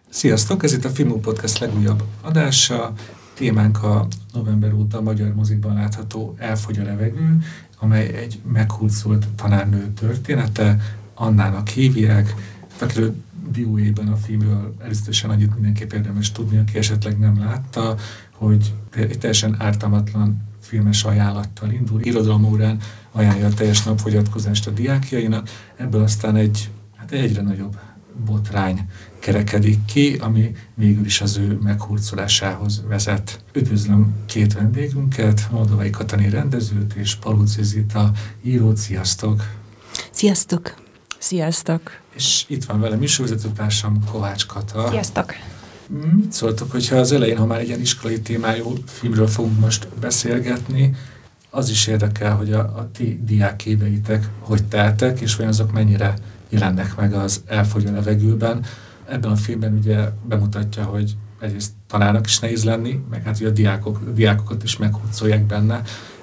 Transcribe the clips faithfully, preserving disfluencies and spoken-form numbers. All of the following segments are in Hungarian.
Sziasztok! Ez itt a Filmú Podcast legújabb adása. Témánk a november óta a magyar mozikban látható Elfogy a levegő, amely egy meghurcolt tanárnő története. Annának hívják, akiről dióéjban a filmről előzetesen annyit mindenképp érdemes tudni, aki esetleg nem látta, hogy egy teljesen ártalmatlan filmes ajánlattal indul. Irodalomórán ajánlja a teljes napfogyatkozást a diákjainak, ebből aztán egy hát egyre nagyobb botrány kerekedik ki, ami végül is az ő meghurcolásához vezet. Üdvözlöm két vendégünket, Moldovai Katalin rendezőt és Palóczy Zita írót. Sziasztok! Sziasztok! Sziasztok! És itt van velem műsorvezetőtársam, Kovács Kata. Sziasztok! Mit szóltok, hogyha az elején, ha már egy ilyen iskolai témájú filmről fogunk most beszélgetni, az is érdekel, hogy a, a ti diákéveitek hogy teltek, és vajon azok mennyire jelennek meg az Elfogy a levegőben. Ebben a filmben ugye bemutatja, hogy egyrészt tanárnak is nehéz lenni, meg hát ugye a diákok, a diákokat is meghurcolják benne.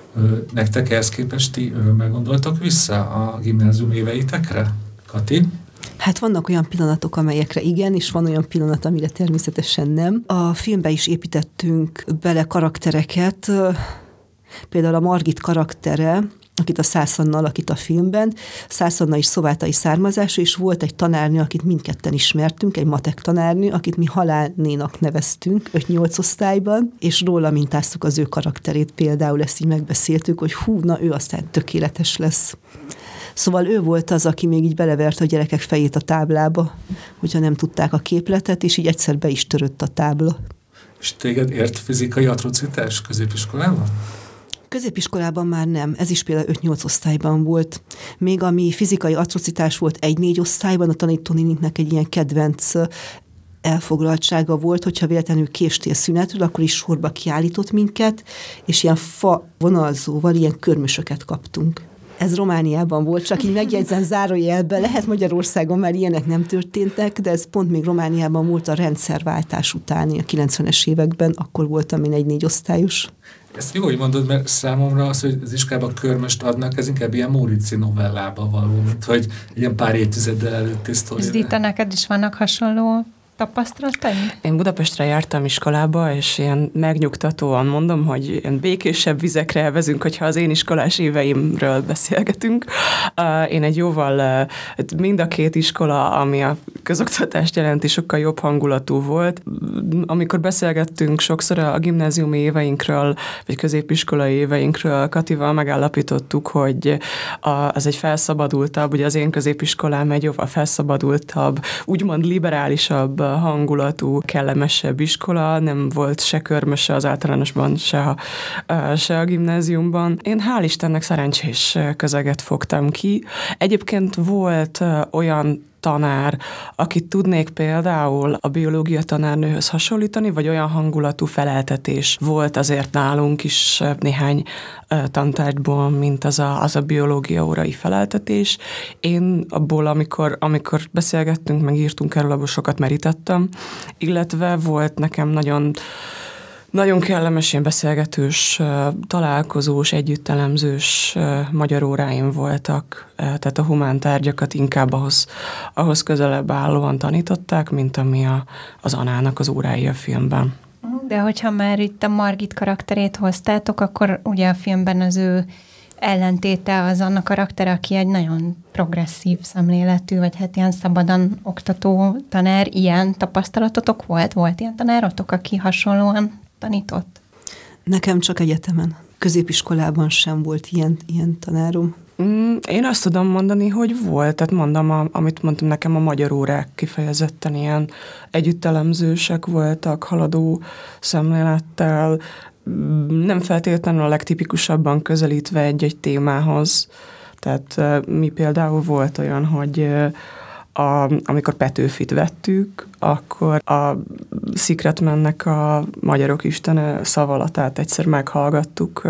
Nektek ehhez képest ti meggondoltok vissza a gimnázium éveitekre? Kati? Hát vannak olyan pillanatok, amelyekre igen, és van olyan pillanat, amire természetesen nem. A filmbe is építettünk bele karaktereket, például a Margit karaktere, akit a Szász Anna alakít a filmben. Szász Anna is szobátai származású, és volt egy tanárnő, akit mindketten ismertünk, egy matek tanárnő, akit mi Halálnénak neveztünk öt-nyolc osztályban, és róla mintáztuk az ő karakterét, például ezt így megbeszéltük, hogy hú, na ő aztán tökéletes lesz. Szóval ő volt az, aki még így belevert a gyerekek fejét a táblába, hogyha nem tudták a képletet, és így egyszer be is törött a tábla. És téged ért fizikai atrocitás középiskolában? Középiskolában már nem, ez is például öt-nyolc osztályban volt. Még ami fizikai atrocitás volt egy-négy osztályban, a tanítónéninknek egy ilyen kedvenc elfoglaltsága volt, hogyha véletlenül késtél szünetről, akkor is sorba kiállított minket, és ilyen fa vonalzóval ilyen körmösöket kaptunk. Ez Romániában volt, csak így megjegyzem zárójelben. Lehet Magyarországon már ilyenek nem történtek, de ez pont még Romániában volt a rendszerváltás utáni, a kilencvenes években, akkor voltam én egy négy osztályos. Ezt jó, hogy mondod, mert számomra az, hogy az iskolában körmöst adnak, ez inkább ilyen Móriczi novellába való, mint hogy ilyen pár évtizeddel előtti sztori. Zita, neked is vannak hasonló tapasztalataim? Én Budapestre jártam iskolába, és ilyen megnyugtatóan mondom, hogy ilyen békésebb vizekre elvezünk, hogyha az én iskolás éveimről beszélgetünk. Én egy jóval, mind a két iskola, ami a közoktatást jelenti, sokkal jobb hangulatú volt. Amikor beszélgettünk sokszor a gimnáziumi éveinkről, vagy középiskolai éveinkről, Katival megállapítottuk, hogy az egy felszabadultabb, ugye az én középiskolám egy jóval felszabadultabb, úgymond liberálisabb hangulatú, kellemesebb iskola, nem volt se körmöse az általánosban, se a, se a gimnáziumban. Én hál' Istennek szerencsés közeget fogtam ki. Egyébként volt olyan tanár, akit tudnék például a biológia tanárnőhöz hasonlítani, vagy olyan hangulatú feleltetés volt azért nálunk is néhány tantárgyból, mint az a, az a biológia órai feleltetés. Én abból, amikor, amikor beszélgettünk, meg írtunk erről, abból sokat merítettem, illetve volt nekem nagyon Nagyon kellemes, ilyen beszélgetős, találkozós, együttelemzős magyar óráim voltak, tehát a humántárgyakat inkább ahhoz, ahhoz közelebb állóan tanították, mint ami a, az Anának az órái a filmben. De hogyha már itt a Margit karakterét hoztátok, akkor ugye a filmben az ő ellentéte az Anna karakter, aki egy nagyon progresszív szemléletű, vagy hát ilyen szabadon oktató tanár. Ilyen tapasztalatotok volt? Volt ilyen tanárotok, aki hasonlóan tanított? Nekem csak egyetemen. Középiskolában sem volt ilyen, ilyen tanárom. Mm, én azt tudom mondani, hogy volt, tehát mondom, a, amit mondtam nekem, a magyar órák kifejezetten ilyen együttelemzősek voltak, haladó szemlélettel, nem feltétlenül a legtipikusabban közelítve egy-egy témához. Tehát mi például volt olyan, hogy A, amikor Petőfit vettük, akkor a Secretmannek a Magyarok Istene szavalatát egyszer meghallgattuk.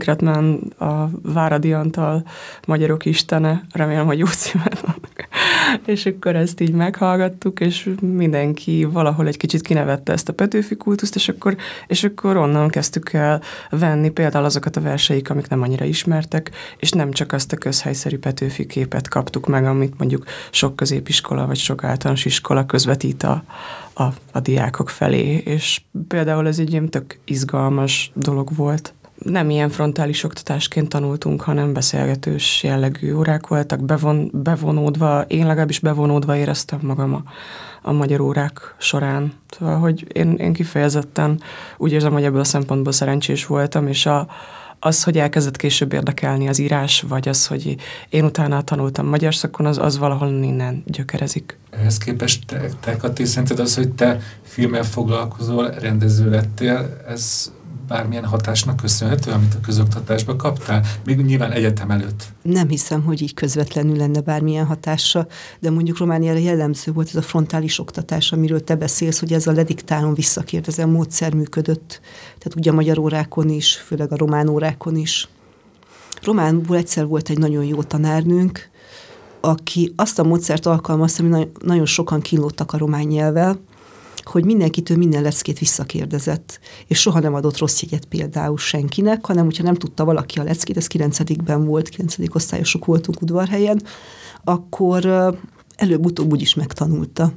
Secretman, a Váradi Antal Magyarok Istene, remélem, hogy jó címet mondok. és akkor ezt így meghallgattuk, és mindenki valahol egy kicsit kinevette ezt a Petőfi kultuszt, és akkor, és akkor onnan kezdtük el venni például azokat a verseik, amik nem annyira ismertek, és nem csak azt a közhelyszerű Petőfi képet kaptuk meg, amit mondjuk sok középiskola vagy sok általános iskola közvetít a, a, a diákok felé, és például ez egy ilyen tök izgalmas dolog volt. Nem ilyen frontális oktatásként tanultunk, hanem beszélgetős jellegű órák voltak, bevon, bevonódva, én legalábbis bevonódva éreztem magam a, a magyar órák során. Szóval, hogy én, én kifejezetten úgy érzem, hogy ebből a szempontból szerencsés voltam, és a, az, hogy elkezdett később érdekelni az írás, vagy az, hogy én utána tanultam magyar szakon, az, az valahol innen gyökerezik. Ehhez képest te, te Kati, szerinted az, hogy te filmmel foglalkozol, rendező lettél, ez bármilyen hatásnak köszönhető, amit a közoktatásba kaptál? Még nyilván egyetem előtt. Nem hiszem, hogy így közvetlenül lenne bármilyen hatása, de mondjuk Romániára jellemző volt ez a frontális oktatás, amiről te beszélsz, hogy ez a lediktálon visszakérdezem módszer működött. Tehát ugye a magyar órákon is, főleg a román órákon is. Románból egyszer volt egy nagyon jó tanárnőnk, aki azt a módszert alkalmazta, ami nagyon sokan kínlódtak a román nyelvvel, hogy mindenkitől minden leckét visszakérdezett, és soha nem adott rossz jegyet például senkinek, hanem hogyha nem tudta valaki a leckét, ez kilencedikben volt, kilencedik osztályosok voltunk Udvarhelyen, akkor előbb-utóbb úgyis megtanulta.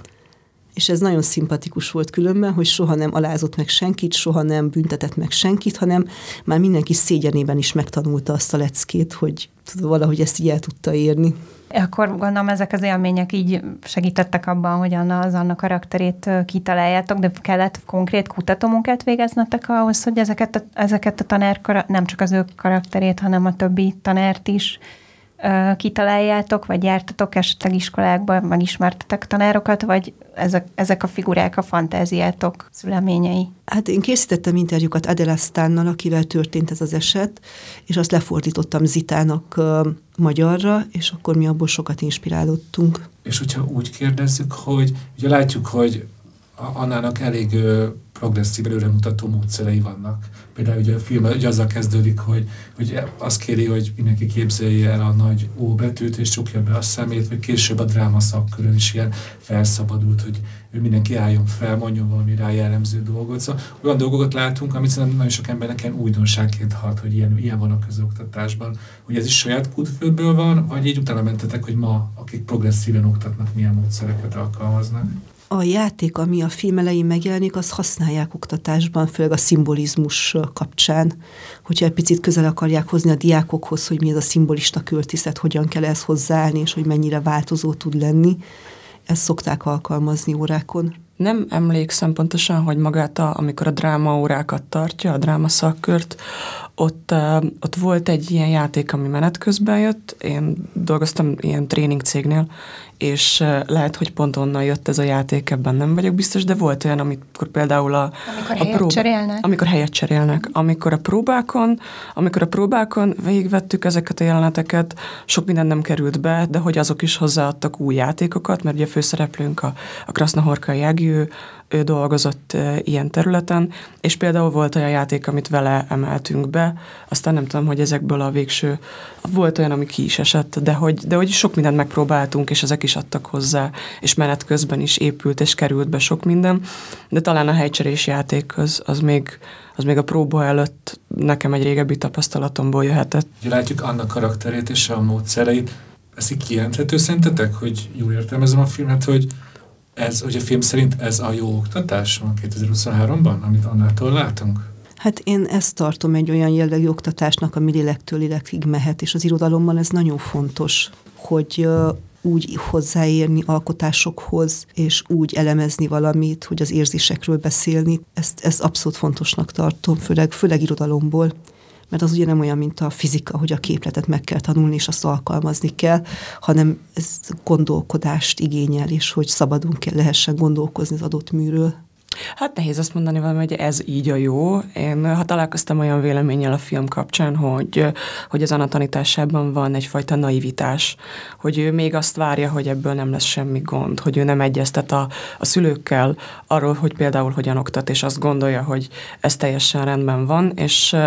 És ez nagyon szimpatikus volt különben, hogy soha nem alázott meg senkit, soha nem büntetett meg senkit, hanem már mindenki szégyenében is megtanulta azt a leckét, hogy valahogy ezt így el tudta érni. Akkor gondolom ezek az élmények így segítettek abban, hogy Anna az Anna karakterét kitaláljátok, de kellett konkrét kutatómunkát végeznetek ahhoz, hogy ezeket a, ezeket a tanár, nem csak az ő karakterét, hanem a többi tanárt is uh, kitaláljátok, vagy jártatok esetleg iskolákban, megismertetek tanárokat, vagy ezek, ezek a figurák a fantáziátok szüleményei? Hát én készítettem interjúkat Adele Astánnal, akivel történt ez az eset, és azt lefordítottam Zitának uh, magyarra, és akkor mi abból sokat inspirálódtunk. És hogyha úgy kérdezzük, hogy ugye látjuk, hogy Annának elég uh, progresszív, előremutató módszerei vannak. Például ugye a film ugye azzal kezdődik, hogy, hogy azt kéri, hogy mindenki képzelje el a nagy ó betűt, és csukja be a szemét, vagy később a dráma szakkörön is ilyen felszabadult, hogy mindenki álljon fel, mondjon valami rá jellemző dolgot. Szóval olyan dolgokat látunk, amit szerintem nagyon sok embernek ilyen újdonságként hat, hogy ilyen, ilyen van a közoktatásban. Hogy ez is saját kútföldből van, vagy így utána mentetek, hogy ma, akik progresszíven oktatnak, milyen módszereket alkalmaznak? A játék, ami a film elején megjelenik, azt használják oktatásban, főleg a szimbolizmus kapcsán, hogyha egy picit közel akarják hozni a diákokhoz, hogy mi ez a szimbolista költészet, hogyan kell ehhez hozzáállni, és hogy mennyire változó tud lenni. Ezt szokták alkalmazni órákon. Nem emlékszem pontosan, hogy magát, a, amikor a drámaórákat tartja, a dráma szakkört, ott, uh, ott volt egy ilyen játék, ami menet közben jött. Én dolgoztam ilyen tréning cégnél, és uh, lehet, hogy pont onnan jött ez a játék, ebben nem vagyok biztos, de volt olyan, amikor például a... Amikor a helyet prób- cserélnek. Amikor helyet cserélnek. Amikor a próbákon, amikor a próbákon végigvettük ezeket a jeleneteket, sok minden nem került be, de hogy azok is hozzáadtak új játékokat, mert ugye a főszereplőnk a, a Krasznahorkai Ági, ő, ő dolgozott e, ilyen területen, és például volt olyan játék, amit vele emeltünk be, aztán nem tudom, hogy ezekből a végső, volt olyan, ami ki is esett, de hogy, de hogy sok mindent megpróbáltunk, és ezek is adtak hozzá, és menet közben is épült, és került be sok minden, de talán a helycserés játék az, az, még, az még a próba előtt nekem egy régebbi tapasztalatomból jöhetett. Ugye látjuk Anna karakterét és a módszereit, ez így kijelenthető szerintetek, hogy jól értelmezem a filmet, hogy ez, hogy a film szerint ez a jó oktatás van kétezer-huszonháromban, amit Annától látunk? Hát én ezt tartom egy olyan jellegű oktatásnak, ami lélektől lélekig mehet, és az irodalomban ez nagyon fontos, hogy uh, úgy hozzáérni alkotásokhoz, és úgy elemezni valamit, hogy az érzésekről beszélni. Ezt, ezt abszolút fontosnak tartom, főleg, főleg irodalomból. Mert az ugye nem olyan, mint a fizika, hogy a képletet meg kell tanulni, és azt alkalmazni kell, hanem ez gondolkodást igényel, és hogy szabadon kell, lehessen gondolkozni az adott műről. Hát nehéz azt mondani valami, hogy ez így a jó. Én ha találkoztam olyan véleménnyel a film kapcsán, hogy, hogy az Anna tanításában van egyfajta naivitás, hogy ő még azt várja, hogy ebből nem lesz semmi gond, hogy ő nem egyeztet a, a szülőkkel arról, hogy például hogyan oktat, és azt gondolja, hogy ez teljesen rendben van, és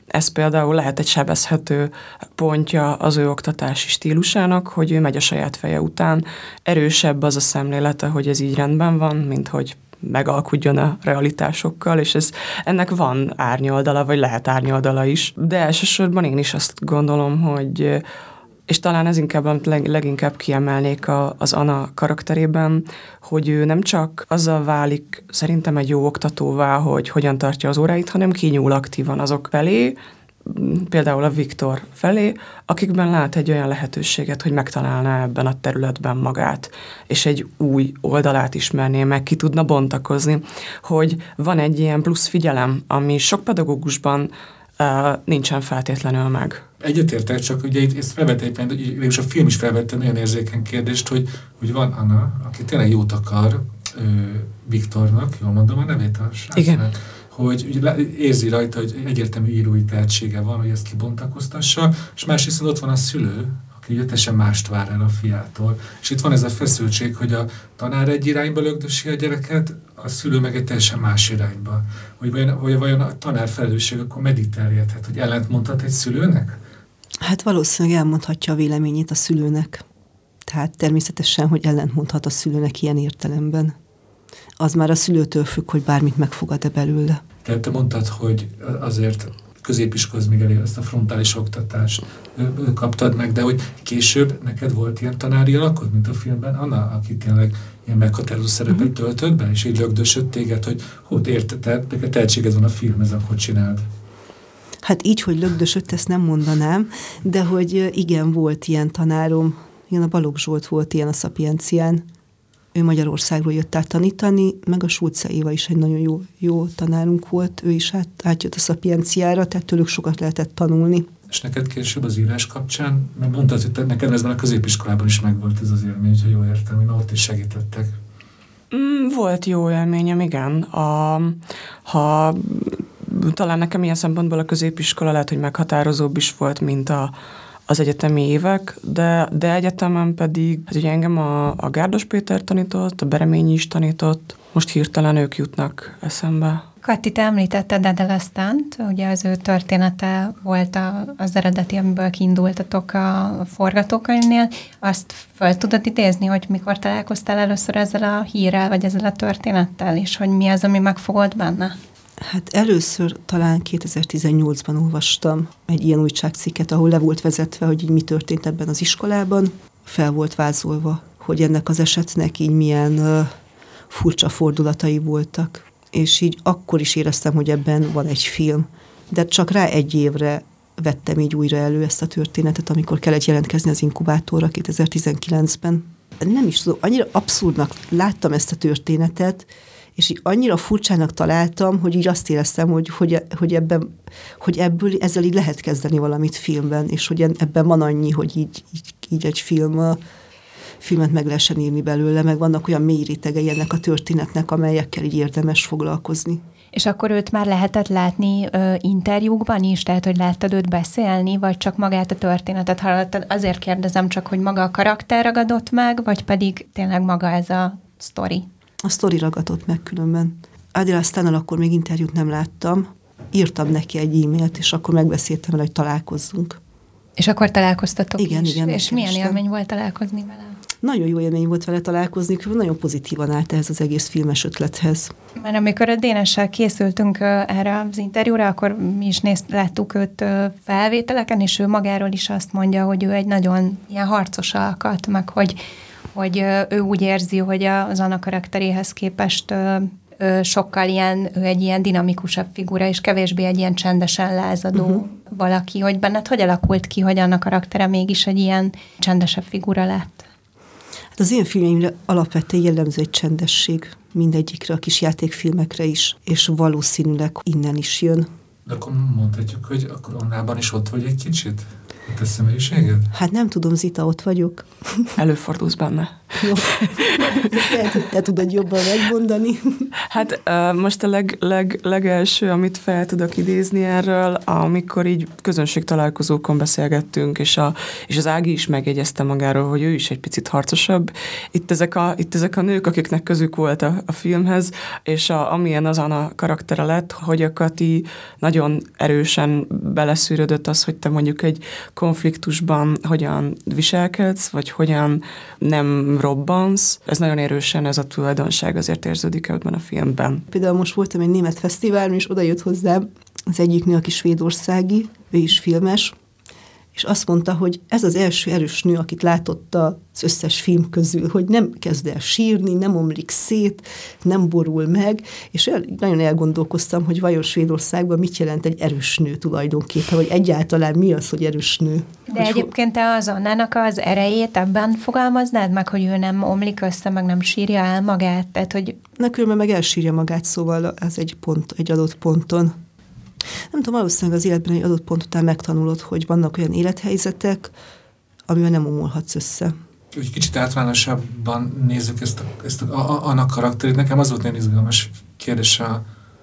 Ez például lehet egy sebezhető pontja az ő oktatási stílusának, hogy ő megy a saját feje után. Erősebb az a szemlélete, hogy ez így rendben van, mint hogy megalkudjon a realitásokkal, és ez, ennek van árnyoldala, vagy lehet árnyoldala is. De elsősorban én is azt gondolom, hogy és talán ez inkább, amit leg, leginkább kiemelnék a, az Anna karakterében, hogy ő nem csak azzal válik szerintem egy jó oktatóvá, hogy hogyan tartja az óráit, hanem kinyúl aktívan azok felé, például a Viktor felé, akikben lát egy olyan lehetőséget, hogy megtalálná ebben a területben magát, és egy új oldalát ismerné meg, ki tudna bontakozni, hogy van egy ilyen plusz figyelem, ami sok pedagógusban uh, nincsen feltétlenül meg. Egyetértek, csak ugye itt ezt felvette éppen, és a film is felvette olyan érzékeny kérdést, hogy, hogy van Anna, aki tényleg jót akar ö, Viktornak, jól mondom a nevét a srácnak, hogy ugye érzi rajta, hogy egyértelmű írói tehetsége van, hogy ezt kibontakoztassa, és másrészt ott van a szülő, aki teljesen mást vár el a fiától. És itt van ez a feszültség, hogy a tanár egy irányba lögdösi a gyereket, a szülő meg egy teljesen más irányba. Hogy vajon, hogy vajon a tanár felelősség akkor meddig terjedhet, hogy ellent mondhat egy szülőnek? Hát valószínűleg elmondhatja a véleményét a szülőnek. Tehát természetesen, hogy ellentmondhat a szülőnek ilyen értelemben. Az már a szülőtől függ, hogy bármit megfogad-e belőle. Tehát te mondtad, hogy azért középiskolaz még elég ezt a frontális oktatást kaptad meg, de hogy később neked volt ilyen tanári alakod, mint a filmben Anna, aki tényleg ilyen meghatározó szerepet uh-huh. töltött be, és így lögdösött téged, hogy hogy érted, neked tehetséged van a filmhez, akkor csináld. Hát így, hogy lögdösött, ezt nem mondanám, de hogy igen, volt ilyen tanárom. Igen, a Balogh Zsolt volt ilyen a Szapiencián. Ő Magyarországról jött át tanítani, meg a Sulce Éva is egy nagyon jó, jó tanárunk volt. Ő is át, átjött a Szapienciára, tehát tőlük sokat lehetett tanulni. És neked később az írás kapcsán, mert mondtad, hogy te, neked ezben a középiskolában is megvolt ez az élmény, hogy jól értem, hogy ott is segítettek. Mm, volt jó élményem, igen. A, ha talán nekem ilyen szempontból a középiskola lehet, hogy meghatározóbb is volt, mint a, az egyetemi évek, de, de egyetemen pedig, hát ugye engem a, a Gárdos Péter tanított, a Bereményi is tanított, most hirtelen ők jutnak eszembe. Kati, te említetted Adele Astant, ugye az ő története volt a, az eredeti, amiből kiindultatok a forgatókönyvnél. Azt fel tudod idézni, hogy mikor találkoztál először ezzel a hírrel, vagy ezzel a történettel, és hogy mi az, ami megfogott benne? Hát először talán kétezer-tizennyolcban olvastam egy ilyen újságcikket, ahol le volt vezetve, hogy így mi történt ebben az iskolában. Fel volt vázolva, hogy ennek az esetnek így milyen uh, furcsa fordulatai voltak. És így akkor is éreztem, hogy ebben van egy film. De csak rá egy évre vettem így újra elő ezt a történetet, amikor kellett jelentkezni az inkubátorra kétezer-tizenkilencben. Nem is tudom, annyira abszurdnak láttam ezt a történetet, és így annyira furcsának találtam, hogy így azt éreztem, hogy, hogy, hogy, ebben, hogy ebből ezzel így lehet kezdeni valamit filmben, és hogy ebben van annyi, hogy így, így, így egy film, filmet meg lehessen írni belőle, meg vannak olyan mély rétegei ennek a történetnek, amelyekkel így érdemes foglalkozni. És akkor őt már lehetett látni ö, interjúkban is, tehát hogy láttad őt beszélni, vagy csak magát a történetet hallottad? Azért kérdezem csak, hogy maga a karakter ragadott meg, vagy pedig tényleg maga ez a sztori? A sztori ragadott meg különben. Adele Astannal akkor még interjút nem láttam. Írtam neki egy e-mailt, és akkor megbeszéltem vele, hogy találkozzunk. És akkor találkoztatok igen, is? Igen, és milyen élmény volt találkozni vele? Nagyon jó élmény volt vele találkozni, nagyon pozitívan állt ehhez az egész filmes ötlethez. Mert amikor a Dénessel készültünk erre az interjúra, akkor mi is nézt, láttuk őt felvételeken, és ő magáról is azt mondja, hogy ő egy nagyon ilyen harcos alkat, meg hogy, hogy ő úgy érzi, hogy az Anna karakteréhez képest sokkal ilyen, ő egy ilyen dinamikusabb figura, és kevésbé egy ilyen csendesen lázadó uh-huh. valaki, hogy benned hogy alakult ki, hogy Anna karaktere mégis egy ilyen csendesebb figura lett? Hát az én filmjeimre alapvetően jellemző egy csendesség, mindegyikre, a kis játékfilmekre is, és valószínűleg innen is jön. De akkor mondhatjuk, hogy akkor Annában is ott vagy egy kicsit? A te személyiséged? Hát nem tudom, Zita, ott vagyok. Előfordulsz benne. Jó. Lehet, hogy te tudod jobban megmondani. Hát uh, most a leg, leg, legelső, amit fel tudok idézni erről, amikor így közönségtalálkozókon beszélgettünk, és, a, és az Ági is megjegyezte magáról, hogy ő is egy picit harcosabb. Itt ezek a, itt ezek a nők, akiknek közük volt a, a filmhez, és a, amilyen az Anna karaktere lett, hogy a Kati nagyon erősen beleszűrődött az, hogy te mondjuk egy konfliktusban hogyan viselkedsz, vagy hogyan nem robbansz. Ez nagyon erősen, ez a tulajdonság azért érződik ebben a filmben. Például most voltam egy német fesztiválon, és oda jött hozzám az egyik nő, aki svédországi, ő is filmes, és azt mondta, hogy ez az első erős nő, akit látott az összes film közül, hogy nem kezd el sírni, nem omlik szét, nem borul meg, és nagyon elgondolkoztam, hogy vajon Svédországban mit jelent egy erős nő tulajdonképpen, vagy egyáltalán mi az, hogy erős nő. De hogy egyébként te az Annának az erejét ebben fogalmaznád meg, hogy ő nem omlik össze, meg nem sírja el magát? Tehát, hogy... Na, különben meg elsírja magát, szóval az egy pont, egy adott ponton. Nem tudom, valószínűleg az életben egy adott pont után megtanulod, hogy vannak olyan élethelyzetek, amivel nem omolhatsz össze. Úgy kicsit általánosabban nézzük ezt a, ezt a, a, annak karakterét. Nekem az volt nagyon izgalmas kérdés a,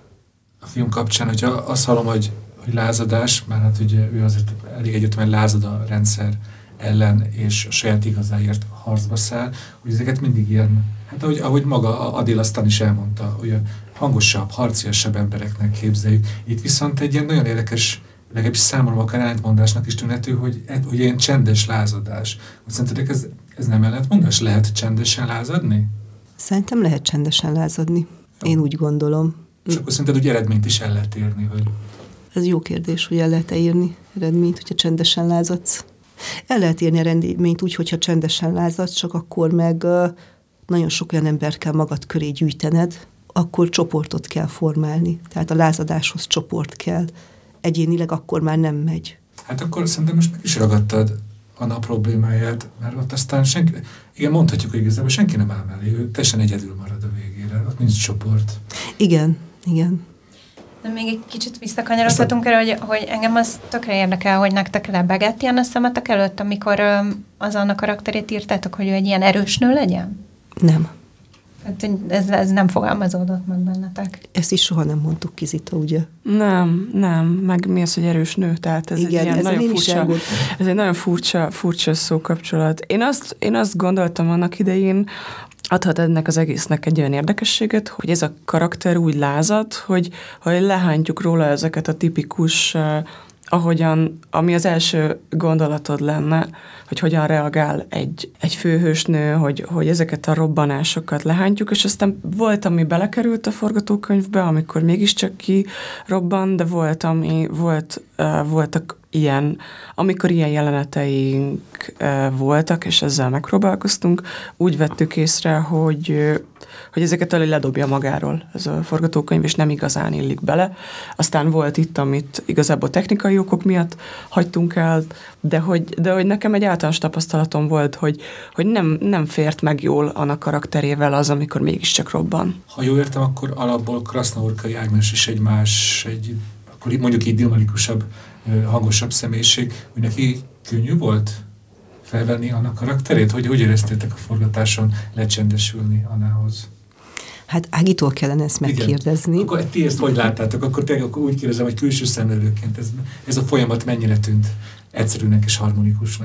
a film kapcsán, hogyha azt hallom, hogy, hogy lázadás, mert hát ugye ő azért elég egyértelműen lázad a rendszer ellen, és a saját igazáért harcba száll, hogy ezeket mindig ilyen, hát ahogy, ahogy maga Adél aztán is elmondta, olyan hangosabb, harciasabb embereknek képzeljük. Itt viszont egy ilyen nagyon érdekes, legalábbis számomra akár ellentmondásnak is tűnhető, hogy, hogy ilyen csendes lázadás. Hogy szerintetek ez, ez nem ellentmondás? Lehet csendesen lázadni? Szerintem lehet csendesen lázadni. Jó. Én úgy gondolom. És akkor szerinted úgy eredményt is el lehet érni? Hogy... Ez jó kérdés, hogy el lehet érni eredményt, hogyha csendesen lázadsz. El lehet érni eredményt úgy, hogyha csendesen lázadsz, csak akkor meg uh, nagyon sok olyan ember kell magad köré gyűjtened, akkor csoportot kell formálni. Tehát a lázadáshoz csoport kell. Egyénileg akkor már nem megy. Hát akkor szerintem most meg is ragadtad Anna problémáját, mert ott aztán senki, igen, mondhatjuk, hogy igazából senki nem áll mellé, ő teljesen egyedül marad a végére, ott nincs csoport. Igen, igen. De még egy kicsit visszakanyarodhatunk erre, hogy, hogy engem az tökre érdekel, hogy nektek lebegett ilyen a szemetek előtt, amikor az Anna karakterét írtátok, hogy ő egy ilyen erős nő legyen? Nem. Hát ez, ez nem fogalmazódott meg bennetek. Ezt is soha nem mondtuk ki, Zita, ugye? Nem, nem. Meg mi az, hogy erős nő? Tehát ez igen, egy ilyen ez nagyon furcsa, ez egy nagyon furcsa, furcsa szókapcsolat. Én azt, én azt gondoltam annak idején, adhat ennek az egésznek egy olyan érdekességet, hogy ez a karakter úgy lázad, hogy, hogy lehántjuk róla ezeket a tipikus, uh, ahogyan, ami az első gondolatod lenne, hogy hogyan reagál egy, egy főhősnő, hogy, hogy ezeket a robbanásokat lehántjuk, és aztán volt, ami belekerült a forgatókönyvbe, amikor mégiscsak ki robban, de volt, ami volt, uh, voltak ilyen, amikor ilyen jeleneteink uh, voltak, és ezzel megpróbálkoztunk, úgy vettük észre, hogy, uh, hogy ezeket elő ledobja magáról ez a forgatókönyv, és nem igazán illik bele. Aztán volt itt, amit igazából technikai okok miatt hagytunk el, de hogy, de hogy nekem egy általános tapasztalatom volt, hogy, hogy nem, nem fért meg jól annak karakterével az, amikor mégiscsak robban. Ha jól értem, akkor alapból Krasznaurkai Ágnes is egy más, egy, akkor mondjuk így dinamikusabb, hangosabb személyiség, hogy neki könnyű volt felvenni annak karakterét? Hogy, hogy éreztétek a forgatáson lecsendesülni Annához? Hát Ágitól kellene ezt megkérdezni. Igen. Akkor ti ezt hogy láttátok? Akkor tényleg akkor úgy kérdezem, hogy külső szemlélőként ez, ez a folyamat mennyire tűnt egyszerűnek és harmonikusnak?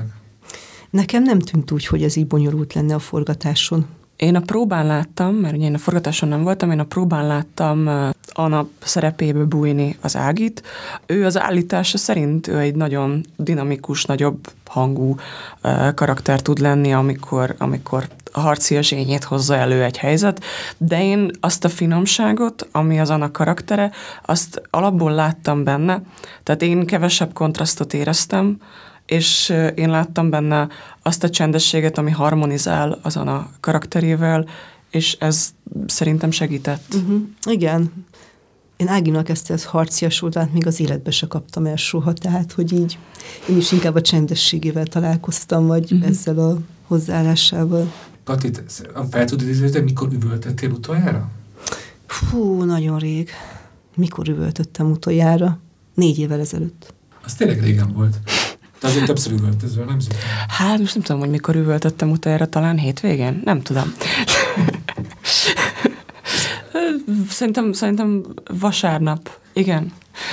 Nekem nem tűnt úgy, hogy ez így bonyolult lenne a forgatáson. Én a próbán láttam, mert ugye én a forgatáson nem voltam, én a próbán láttam Anna szerepébe bújni az Ágit. Ő az állítása szerint ő egy nagyon dinamikus, nagyobb hangú karakter tud lenni, amikor, amikor a harci zsényét hozza elő egy helyzet, de én azt a finomságot, ami az Anna karaktere, azt alapból láttam benne, tehát én kevesebb kontrasztot éreztem, és én láttam benne azt a csendességet, ami harmonizál az Anna karakterével, és ez szerintem segített. Uh-huh. Igen. Én Áginak ezt az harcias oldalt még az életbe se kaptam el soha, tehát, hogy így én is inkább a csendességével találkoztam, vagy uh-huh. ezzel a hozzáállásával. Kati, fel tudod idézni, mikor üvöltöttél utoljára? Fú, nagyon rég. Mikor üvöltöttem utoljára? Négy évvel ezelőtt. Az tényleg régen volt. De azért többször üvöltözöl, nem szépen? Hát most nem tudom, hogy mikor üvöltöttem utoljára, talán hétvégén? Nem tudom. Szerintem, szerintem vasárnap. Igen.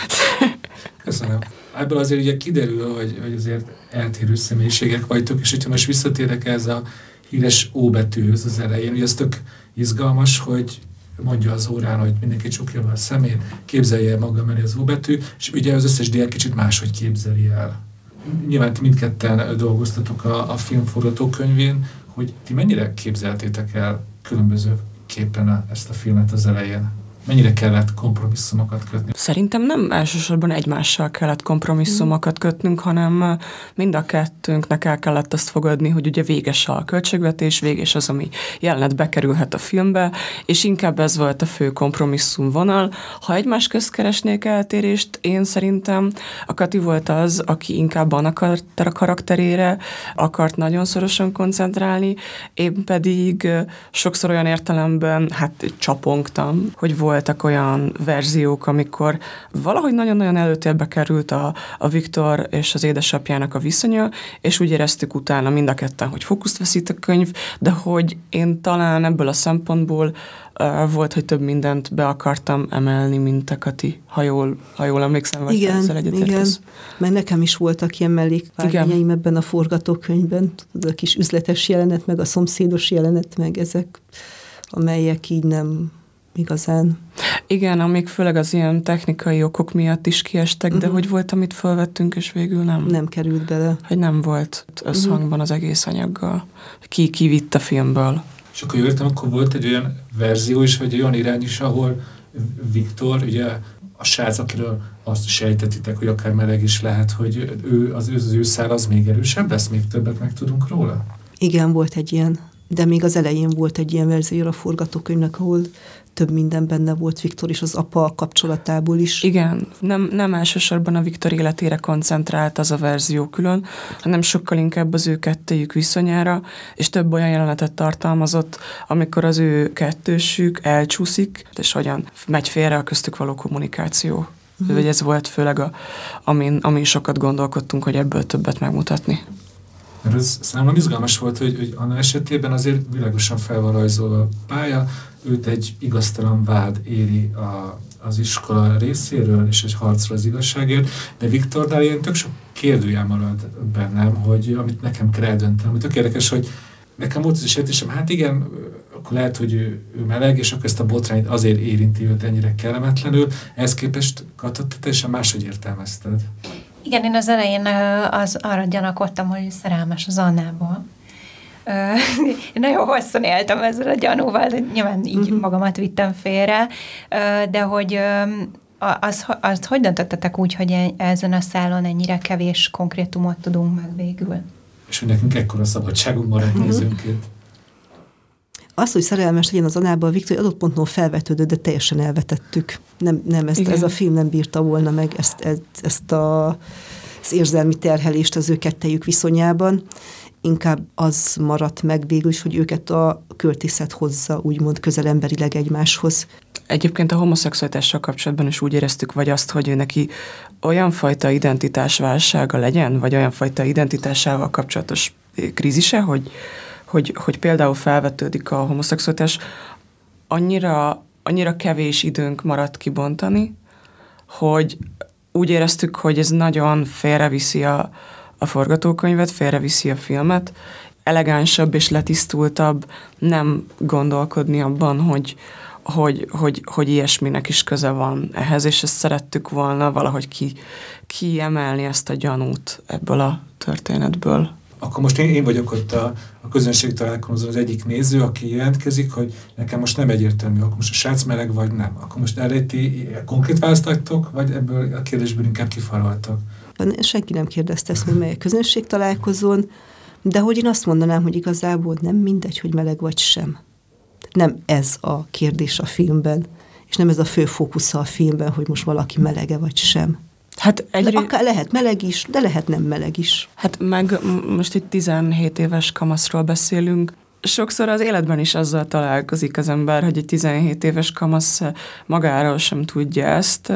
Köszönöm. Ebből azért ugye kiderül, hogy, hogy azért eltérő személyiségek vagytok, és hogyha most visszatérek ez a híres O betűhöz az elején, ugye ez tök izgalmas, hogy mondja az órán, hogy mindenki csukja be a szemét, képzelje el maga mellé az O betű, és ugye az összes diák kicsit máshogy képzeli el. Nyilván ti mindketten dolgoztatok a, a film forgatókönyvén, hogy ti mennyire képzeltétek el különbözőképpen a, ezt a filmet az elején? Mennyire kellett kompromisszumokat kötni? Szerintem nem elsősorban egymással kellett kompromisszumokat kötnünk, hanem mind a kettőnknek el kellett azt fogadni, hogy ugye véges a költségvetés, véges az, ami jelenet bekerülhet a filmbe, és inkább ez volt a fő kompromisszum vonal. Ha egymás közt keresnék eltérést, én szerintem a Kati volt az, aki inkább annak a karakterére akart nagyon szorosan koncentrálni, én pedig sokszor olyan értelemben hát csapongtam, hogy volt voltak olyan verziók, amikor valahogy nagyon-nagyon előtérbe került a, a Viktor és az édesapjának a viszonya, és úgy éreztük utána mind a ketten, hogy fókuszt veszít a könyv, de hogy én talán ebből a szempontból uh, volt, hogy több mindent be akartam emelni, mint a Kati, ha jól, ha jól emlékszem, vagy igen, ezzel egyetértesz. Igen, mert nekem is voltak ilyen mellékvágányaim ebben a forgatókönyvben, a kis üzletes jelenet, meg a szomszédos jelenet, meg ezek, amelyek így nem igazán. Igen, amik főleg az ilyen technikai okok miatt is kiestek, uh-huh. de hogy volt, amit felvettünk, és végül nem. Nem került bele. Hogy nem volt összhangban uh-huh. az egész anyaggal. Ki kivitt a filmből. És akkor jól értem, akkor volt egy olyan verzió is, vagy egy olyan irány is, ahol Viktor, ugye a srác, akiről azt sejtetitek, hogy akár meleg is lehet, hogy ő, az, az ő szál az még erősebb lesz, még többet megtudunk róla? Igen, volt egy ilyen, de még az elején volt egy ilyen verzió a forgatókönyvnek, ahol több minden benne volt Viktor és az apa kapcsolatából is. Igen, nem, nem elsősorban a Viktor életére koncentrált az a verzió külön, hanem sokkal inkább az ő kettőjük viszonyára, és több olyan jelenetet tartalmazott, amikor az ő kettősük elcsúszik, és hogyan megy félre a köztük való kommunikáció. Uh-huh. Vagy ez volt főleg, a, amin, amin sokat gondolkodtunk, hogy ebből többet megmutatni. Mert ez számomra izgalmas volt, hogy, hogy Anna esetében azért világosan fel van rajzolva a pálya, őt egy igaztalan vád éri a, az iskola részéről, és egy harcra az igazságért, de Viktornál ilyen tök sok kérdőjel marad bennem, hogy amit nekem kell eldöntenem. Ami tök érdekes, hogy nekem volt az is értésem, hát igen, akkor lehet, hogy ő, ő meleg, és akkor ezt a botrányt azért érinti őt ennyire kellemetlenül, ehhez képest Kata, te teljesen máshogy értelmezted. Igen, én az elején az, arra gyanakodtam, hogy szerelmes az Annából. Én nagyon hosszan éltem ezzel a gyanúval, de nyilván így uh-huh. magamat vittem félre, de hogy az, azt hogy döntöttetek úgy, hogy ezen a szálon ennyire kevés konkrétumot tudunk meg végül? És hogy nekünk ekkora szabadságunk marad uh-huh. nézőnként. Azt, hogy szerelmes legyen az Annába, a Viktor adott ponton felvetődött, de teljesen elvetettük. Nem, nem ezt, ez a film nem bírta volna meg ezt, ezt, ezt a, az érzelmi terhelést az ő kettejük viszonyában. Inkább az maradt meg végül is, hogy őket a költészet hozza, úgymond közelemberileg egymáshoz. Egyébként a homoszexualitással kapcsolatban is úgy éreztük, vagy azt, hogy ő neki olyan fajta identitásválsága legyen, vagy olyan fajta identitásával kapcsolatos krízise, hogy Hogy, hogy például felvetődik a homoszexualitás, annyira, annyira kevés időnk maradt kibontani, hogy úgy éreztük, hogy ez nagyon félreviszi a, a forgatókönyvet, félreviszi a filmet, elegánsabb és letisztultabb nem gondolkodni abban, hogy, hogy, hogy, hogy ilyesminek is köze van ehhez, és ezt szerettük volna valahogy ki, kiemelni ezt a gyanút ebből a történetből. Akkor most én, én vagyok ott a, a közönség találkozón az egyik néző, aki jelentkezik, hogy nekem most nem egyértelmű, akkor most a srác meleg vagy nem. Akkor most erre ti konkrét választattok, vagy ebből a kérdésből inkább kifaroltak? Senki nem kérdezte ezt, hogy mely közönség találkozón, de hogy én azt mondanám, hogy igazából nem mindegy, hogy meleg vagy sem. Nem ez a kérdés a filmben, és nem ez a fő fókusza a filmben, hogy most valaki melege vagy sem. Hát egyré... Akár lehet meleg is, de lehet nem meleg is. Hát meg most itt tizenhét éves kamaszról beszélünk. sokszor az életben is azzal találkozik az ember, hogy egy tizenhét éves kamasz magáról sem tudja ezt.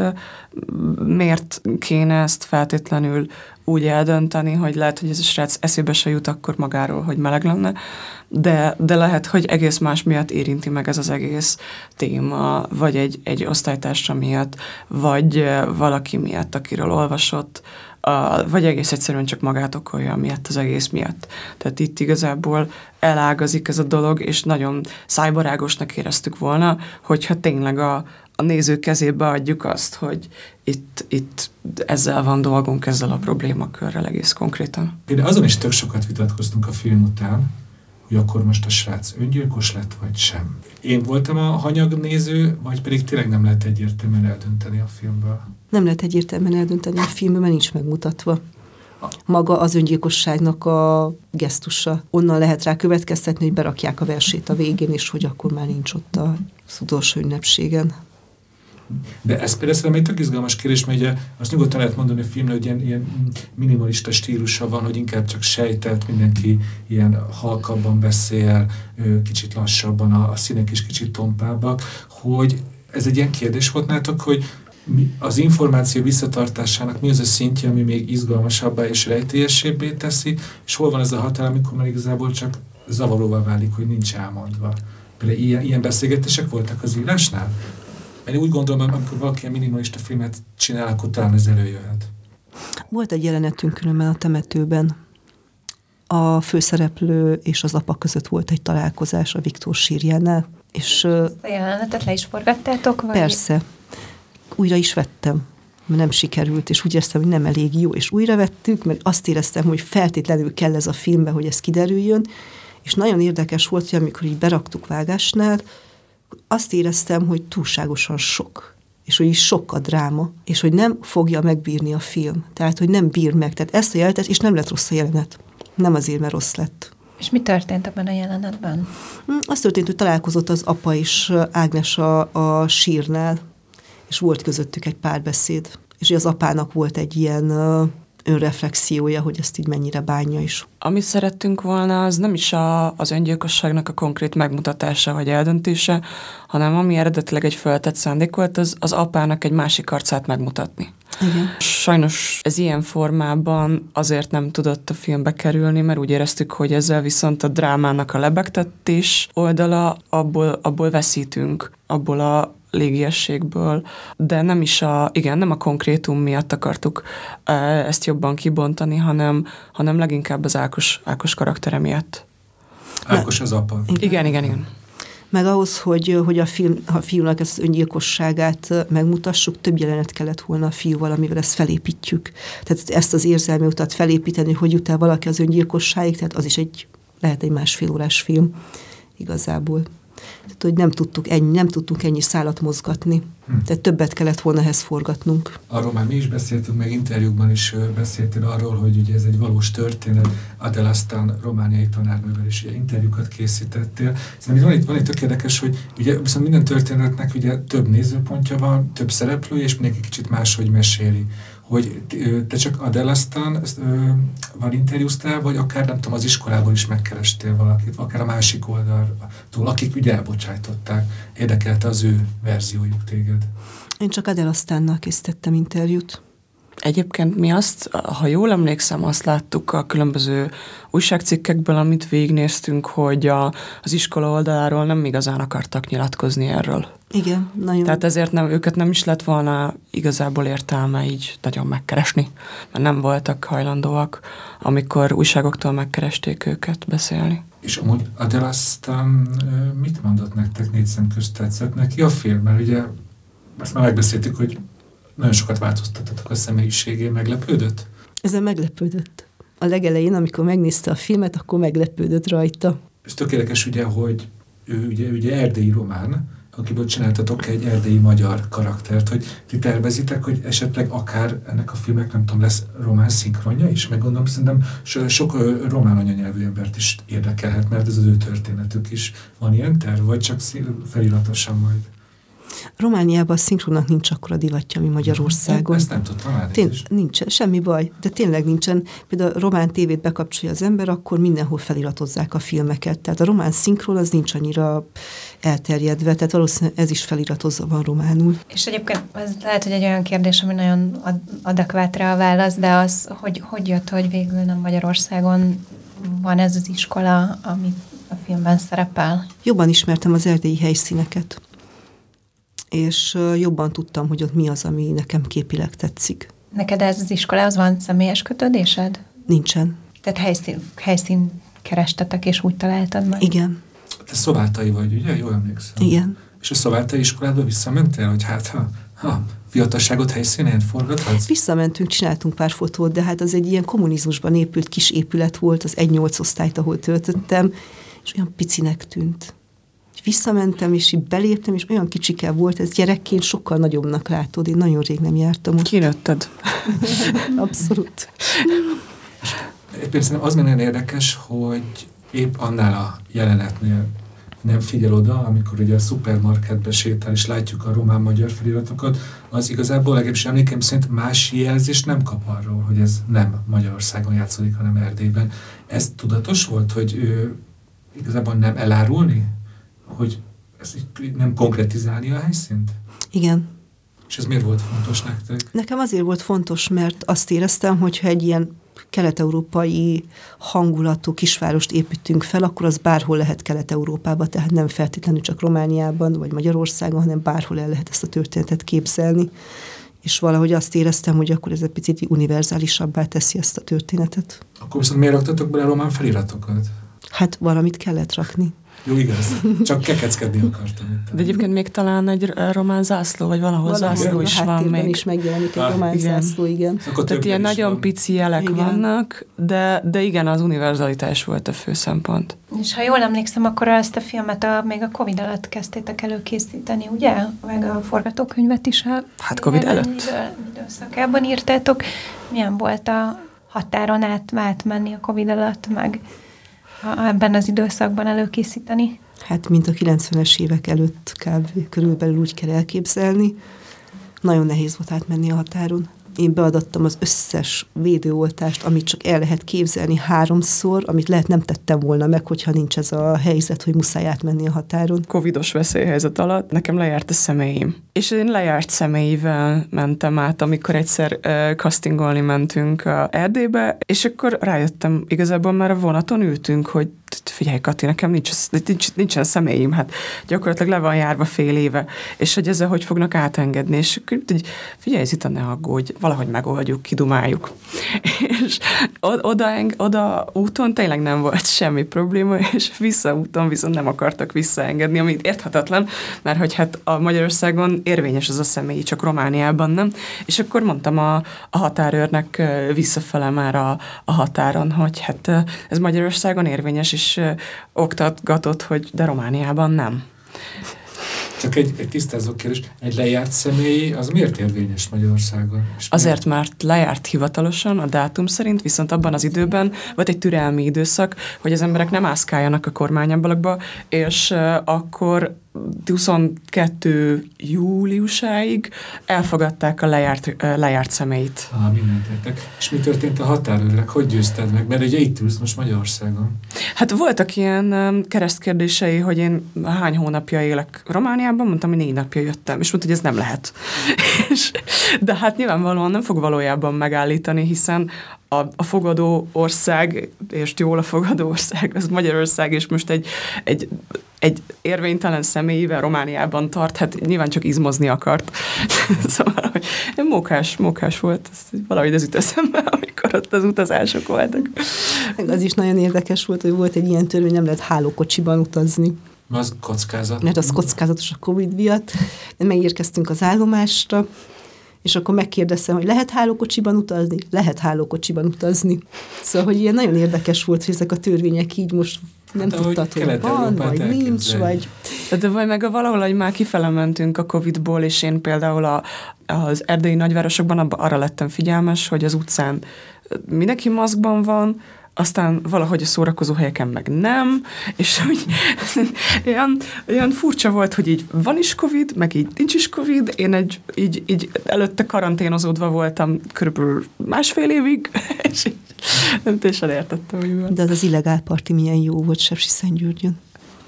Miért kéne ezt feltétlenül úgy eldönteni, hogy lehet, hogy ez a srác eszébe se jut akkor magáról, hogy meleg lenne, de, de lehet, hogy egész más miatt érinti meg ez az egész téma, vagy egy, egy osztálytársa miatt, vagy valaki miatt, akiről olvasott, a, vagy egész egyszerűen csak magát okolja miatt az egész miatt. Tehát itt igazából elágazik ez a dolog, és nagyon szájbarágosnak éreztük volna, hogyha tényleg a, a néző kezébe adjuk azt, hogy itt, itt ezzel van dolgunk, ezzel a problémakörrel egész konkrétan. De azon is tök sokat vitatkoztunk a film után, hogy akkor most a srác öngyilkos lett, vagy sem. Én voltam a hanyagnéző, vagy pedig tényleg nem lehet egyértelműen eldönteni a filmből? Nem lehet egyértelműen eldönteni a filmben, mert nincs megmutatva. Maga az öngyilkosságnak a gesztusa. Onnan lehet rá következtetni, hogy berakják a versét a végén, és hogy akkor már nincs ott a utolsó ünnepségen. De ez például szerintem egy tök izgalmas kérdés, mert ugye azt nyugodtan lehet mondani a filmnél, hogy ilyen, ilyen minimalista stílusa van, hogy inkább csak sejtett, mindenki ilyen halkabban beszél, kicsit lassabban, a, a színek is kicsit tompábbak, hogy ez egy ilyen kérdés volt nálatok, hogy az információ visszatartásának mi az a szintje, ami még izgalmasabbá és rejtélyesebbé teszi, és hol van ez a határ, amikor már igazából csak zavaróvá válik, hogy nincs elmondva. Például ilyen, ilyen beszélgetések voltak az írásnál? Én úgy gondolom, amikor valaki ilyen minimalista filmet csinál, akkor talán ez előjöhet. Volt egy jelenetünk különben a temetőben. A főszereplő és az apa között volt egy találkozás a Viktor sírjánál. És, ezt a jelenetet le is forgattátok? Vagy? Persze. Újra is vettem, mert nem sikerült, és úgy éreztem, hogy nem elég jó, és újra vettük, mert azt éreztem, hogy feltétlenül kell ez a filmbe, hogy ez kiderüljön, és nagyon érdekes volt, hogy amikor így beraktuk vágásnál, azt éreztem, hogy túlságosan sok, és hogy is sok a dráma, és hogy nem fogja megbírni a film. Tehát, hogy nem bír meg. Tehát ezt a jelenetet, és nem lett rossz a jelenet. Nem azért, mert rossz lett. És mi történt ebben a jelenetben? Az történt, hogy találkozott az apa és Ágnes a, a sírnál, és volt közöttük egy párbeszéd. És az apának volt egy ilyen önreflexiója, hogy ezt így mennyire bánja is. Amit szerettünk volna, az nem is a, az öngyilkosságnak a konkrét megmutatása vagy eldöntése, hanem ami eredetileg egy feltett szándék volt, az, az apának egy másik arcát megmutatni. Igen. Sajnos ez ilyen formában azért nem tudott a filmbe kerülni, mert úgy éreztük, hogy ezzel viszont a drámának a lebegtetés oldala, abból, abból veszítünk, abból a légiességből, de nem is a, igen, nem a konkrétum miatt akartuk ezt jobban kibontani, hanem, hanem leginkább az Ákos, Ákos karaktere miatt. Ákos az apa. Igen, igen, igen. igen. Meg ahhoz, hogy, hogy a, film, a fiúnak ezt az öngyilkosságát megmutassuk, több jelenet kellett volna a fiúval, amivel ezt felépítjük. Tehát ezt az érzelmi utat felépíteni, hogy jut el valaki az öngyilkosságig, tehát az is egy, lehet egy másfél órás film igazából. Tehát, hogy nem tudtuk ennyi, nem tudtunk ennyi szálat mozgatni. Hm. Tehát többet kellett volna ehhez forgatnunk. Arról már mi is beszéltünk, meg interjúkban is beszéltél arról, hogy ugye ez egy valós történet. Adele aztán romániai tanárnővel is ugye interjúkat készítettél. Szerintem van itt, van itt tök érdekes, hogy ugye viszont minden történetnek ugye több nézőpontja van, több szereplő, és mindenki kicsit máshogy meséli. Hogy te csak Adele aztán van interjúztál, vagy akár nem tudom, az iskolából is megkerestél valakit, akár a másik oldaltól, akik ugye elbocsájtották. Érdekelte az ő verziójuk téged? Én csak Adele aztánnal készítettem interjút. Egyébként mi azt, ha jól emlékszem, azt láttuk a különböző újságcikkekből, amit végignéztünk, hogy a, az iskola oldaláról nem igazán akartak nyilatkozni erről. Igen, nagyon. Tehát ezért nem, őket nem is lett volna igazából értelme így nagyon megkeresni, mert nem voltak hajlandóak, amikor újságoktól megkeresték őket beszélni. És amúgy Adele aztán mit mondott nektek, négy szem közt tetszett neki a film? Mert ugye ezt már megbeszéltük, hogy nagyon sokat változtattatok a személyiségén, meglepődött? Ezen meglepődött. A legelején, amikor megnézte a filmet, akkor meglepődött rajta. És tök érdekes ugye, hogy ő ugye, ugye erdélyi román, akiből csináltatok egy erdélyi magyar karaktert, hogy ti tervezitek, hogy esetleg akár ennek a filmnek, nem tudom, lesz román szinkronja is, meg gondolom, szerintem so, sok román anyanyelvű embert is érdekelhet, mert ez az ő történetük is. Van ilyen terv, vagy csak feliratosan majd? Romániában a szinkronnak nincs akkora divatja, mint Magyarországon. Ezt nem tudtam Tény- Nincs, semmi baj, de tényleg nincsen. Például a román tévét bekapcsolja az ember, akkor mindenhol feliratozzák a filmeket. Tehát a román szinkron az nincs annyira elterjedve, tehát valószínűleg ez is feliratozva van románul. És egyébként ez lehet, hogy egy olyan kérdés, ami nagyon ad- adekvát rá a válasz, de az, hogy hogy jött, hogy végül nem Magyarországon van ez az iskola, amit a filmben szerepel? Jobban ismertem az erdélyi helyszíneket, és jobban tudtam, hogy ott mi az, ami nekem képileg tetszik. Neked ez az iskolához van személyes kötődésed? Nincsen. Tehát helyszín, helyszín kerestetek, és úgy találtad meg? Igen. Te szobátai vagy, ugye? Jól emlékszem. Igen. És a szobátai iskoládba visszamentél, hogy hát ha, ha fiatalságot helyszínén forgathatsz? Visszamentünk, csináltunk pár fotót, de hát az egy ilyen kommunizmusban épült kis épület volt, az egy nyolc osztályt, ahol töltöttem, és olyan picinek tűnt. Visszamentem, és így beléptem, és olyan kicsike volt, ez gyerekként sokkal nagyobbnak látod, én nagyon rég nem jártam ott. Kinőtted. Abszolút. Persze az nagyon érdekes, hogy épp annál a jelenetnél nem figyel oda, amikor ugye a szupermarketbe sétál, és látjuk a román-magyar feliratokat, az igazából legalábbis emlékeim szerint más jelzést nem kap arról, hogy ez nem Magyarországon játszódik, hanem Erdélyben. Ez tudatos volt, hogy ő igazából nem elárulni? Hogy ez nem konkretizálni a helyszínt? Igen. És ez miért volt fontos nektek? Nekem azért volt fontos, mert azt éreztem, hogyha egy ilyen kelet-európai hangulatú kisvárost építünk fel, akkor az bárhol lehet Kelet-Európában, tehát nem feltétlenül csak Romániában, vagy Magyarországon, hanem bárhol el lehet ezt a történetet képzelni. És valahogy azt éreztem, hogy akkor ez egy picit univerzálisabbá teszi ezt a történetet. Akkor viszont miért raktatok bele román feliratokat? Hát valamit kellett rakni. Jó, igaz. Csak kekeckedni akartam. De egyébként még talán egy román zászló, vagy valahol Valahol zászló is van még. is megjelenik egy Ah, román igen. zászló, igen. Akkor Tehát ilyen nagyon van. pici jelek Igen. vannak, de, de igen, az univerzalitás volt a fő szempont. És ha jól emlékszem, akkor ezt a filmet a, még a Covid alatt kezdtétek előkészíteni, ugye? Meg a forgatókönyvet is a Hát Covid jelen előtt. idő- időszakában írtátok. Milyen volt a határon át, átmenni a Covid alatt, meg a, ebben az időszakban előkészíteni? Hát, mint a kilencvenes évek előtt kb. Körülbelül úgy kell elképzelni. Nagyon nehéz volt átmenni a határon. Én beadattam az összes védőoltást, amit csak el lehet képzelni háromszor, amit lehet nem tettem volna meg, hogyha nincs ez a helyzet, hogy muszáj átmenni a határon. Covidos veszélyhelyzet alatt nekem lejárt a személyim. És én lejárt személyivel mentem át, amikor egyszer uh, castingolni mentünk uh, Erdélybe, és akkor rájöttem, igazából már a vonaton ültünk, hogy figyelj Kati, nekem nincs, nincs, nincsen személyim, hát gyakorlatilag le van járva fél éve, és hogy ezzel hogy fognak átengedni, és akkor hogy figyelj, Zita, ne aggódj, valahogy megoldjuk, kidumáljuk. És oda, oda úton tényleg nem volt semmi probléma, és visszaúton viszont nem akartak visszaengedni, amit érthetetlen, mert hogy hát a Magyarországon érvényes az a személy, csak Romániában nem, és akkor mondtam a, a határőrnek visszafele már a, a határon, hogy hát ez Magyarországon érvényes, és oktatgatott, hogy de Romániában nem. Csak egy, egy tisztázó kérdés, egy lejárt személy, az miért érvényes Magyarországon? És Azért, mert lejárt hivatalosan a dátum szerint, viszont abban az időben volt egy türelmi időszak, hogy az emberek nem ászkáljanak a kormányablakba, és uh, akkor huszonkettő júliusáig elfogadták a lejárt, uh, lejárt személyt. Ah, mindent értek. És mi történt a határőrnek? Hogy győzted meg? Mert ugye itt ülsz most Magyarországon. Hát voltak ilyen um, keresztkérdései, hogy én hány hónapja élek Romániában, mondtam, hogy négy napja jöttem, és mondta, hogy ez nem lehet. De hát nyilvánvalóan nem fog valójában megállítani, hiszen a, a fogadó ország, és jól a fogadó ország, az Magyarország, és most egy, egy, egy érvénytelen személyével Romániában tart, hát nyilván csak izmozni akart. Szóval, hogy mókás, mókás volt, ez valahogy ez jut eszembe, amikor ott az utazások voltak. Az is nagyon érdekes volt, hogy volt egy ilyen törvény, nem lehet hálókocsiban utazni. Az kockázat. Mert az kockázatos a Covid miatt. De megérkeztünk az állomásra, és akkor megkérdeztem, hogy lehet hálókocsiban utazni? Lehet hálókocsiban utazni. Szóval, hogy ilyen nagyon érdekes volt, hogy ezek a törvények így most nem hát, tudtad, hogy van, vagy nincs, vagy... De, de vagy meg a valahol, hogy már kifele mentünk a Covidból, és én például a, az erdélyi nagyvárosokban abba, arra lettem figyelmes, hogy az utcán mindenki maszkban van, aztán valahogy a szórakozó helyeken meg nem, és úgy olyan, olyan furcsa volt, hogy így van is Covid, meg így nincs is Covid, én egy, így, így előtte karanténozódva voltam körülbelül másfél évig, és így nem teljesen értettem, hogy van. De az az illegál parti milyen jó volt Sepsiszentgyörgyön.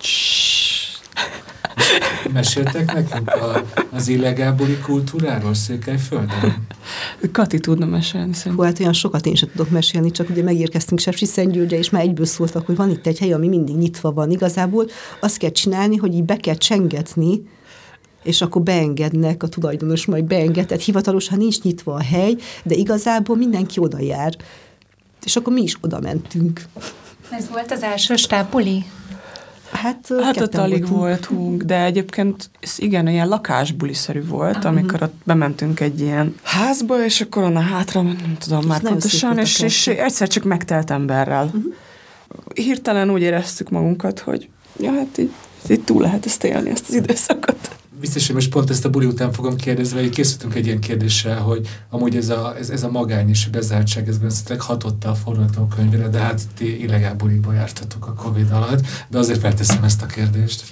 Meséltek nekünk a, az illegál buli kultúráról Székelyföldön? Kati tudna mesélni szerintem. Hú, hát olyan sokat én sem tudok mesélni, csak ugye megérkeztünk Sepsiszentgyörgyre, és már egyből szóltak, hogy van itt egy hely, ami mindig nyitva van. Igazából azt kell csinálni, hogy így be kell csengetni, és akkor beengednek, a tulajdonos majd beenged. Tehát hivatalosan nincs nyitva a hely, de igazából mindenki oda jár. És akkor mi is oda mentünk. Ez volt az első stábuli? Hát, hát ott alig voltunk, de egyébként ez igen, ilyen lakásbuliszerű volt, uh-huh. amikor ott bementünk egy ilyen házba, és akkor onnan hátra, nem tudom már pontosan, és, és egyszer csak megtelt emberrel. Uh-huh. Hirtelen úgy éreztük magunkat, hogy ja, hát így, így túl lehet ezt élni, ezt az időszakot. Biztos, hogy most pont ezt a buli után fogom kérdezni, hogy készültünk egy ilyen kérdéssel, hogy amúgy ez a, ez, ez a magány és a bezártság, ez bennetek hatotta a forgatókönyvre, de hát ti illegál bulikba jártatok a Covid alatt, de azért felteszem ezt a kérdést.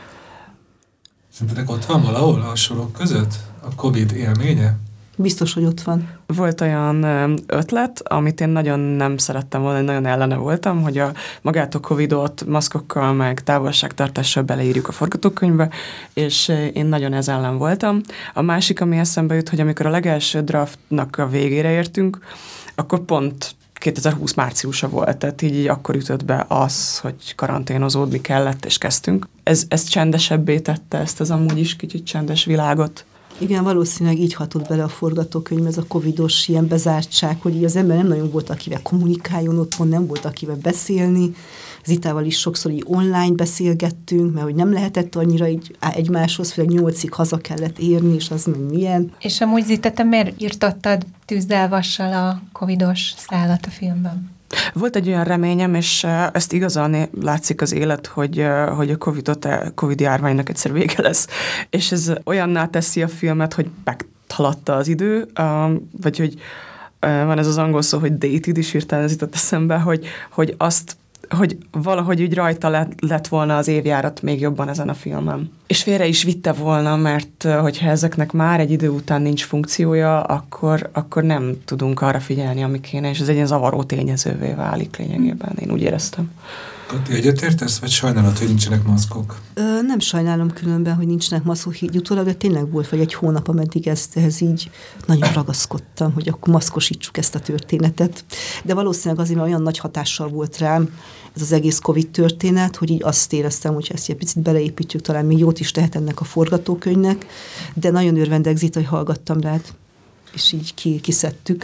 Szerintetek ott van valahol a sorok között a Covid élménye? Biztos, hogy ott van. Volt olyan ötlet, amit én nagyon nem szerettem volna, nagyon ellene voltam, hogy a magát a Covidot maszkokkal, meg távolságtartással beleírjuk a forgatókönyvbe, és én nagyon ez ellen voltam. A másik, ami eszembe jut, hogy amikor a legelső draftnak a végére értünk, akkor pont kétezer-húsz márciusa volt, tehát így, így akkor ütött be az, hogy karanténozódni kellett, és kezdtünk. Ez, ez csendesebbé tette ezt az amúgy is kicsit csendes világot. Igen, valószínűleg így hatott bele a forgatókönyv, ez a covidos ilyen bezártság, hogy így az ember nem nagyon volt, akivel kommunikáljon otthon, nem volt, akivel beszélni. Zitával is sokszor így online beszélgettünk, mert hogy nem lehetett annyira így egymáshoz, főleg nyolcig haza kellett érni, és az meg milyen. És amúgy Zita, te miért írtottad tűzzel vassal a covidos szállat a filmben? Volt egy olyan reményem, és ezt igazán látszik az élet, hogy, hogy a COVID-ot, a Covid járványnak egyszer vége lesz. És ez olyanná teszi a filmet, hogy meghaladta az idő, vagy hogy van ez az angol szó, hogy dated is hirtelen ez jutott eszembe, hogy, hogy azt hogy valahogy úgy rajta lett, lett volna az évjárat még jobban ezen a filmen. És félre is vitte volna, mert hogyha ezeknek már egy idő után nincs funkciója, akkor, akkor nem tudunk arra figyelni, ami kéne, és ez egy ilyen zavaró tényezővé válik lényegében. Én úgy éreztem. Kati, egyetértesz, vagy sajnálat, hogy nincsenek maszkok? Ö, nem sajnálom különben, hogy nincsenek maszkok így utólag, de tényleg volt vagy egy hónap, ameddig ezt, ehhez így nagyon ragaszkodtam, hogy akkor maszkosítsuk ezt a történetet. De valószínűleg azért, mert olyan nagy hatással volt rám ez az egész Covid történet, hogy így azt éreztem, hogy ezt egy picit beleépítjük, talán még jót is tehet ennek a forgatókönyvnek, de nagyon örvendek, Zita, hogy hallgattam rád, és így ki, kiszedtük.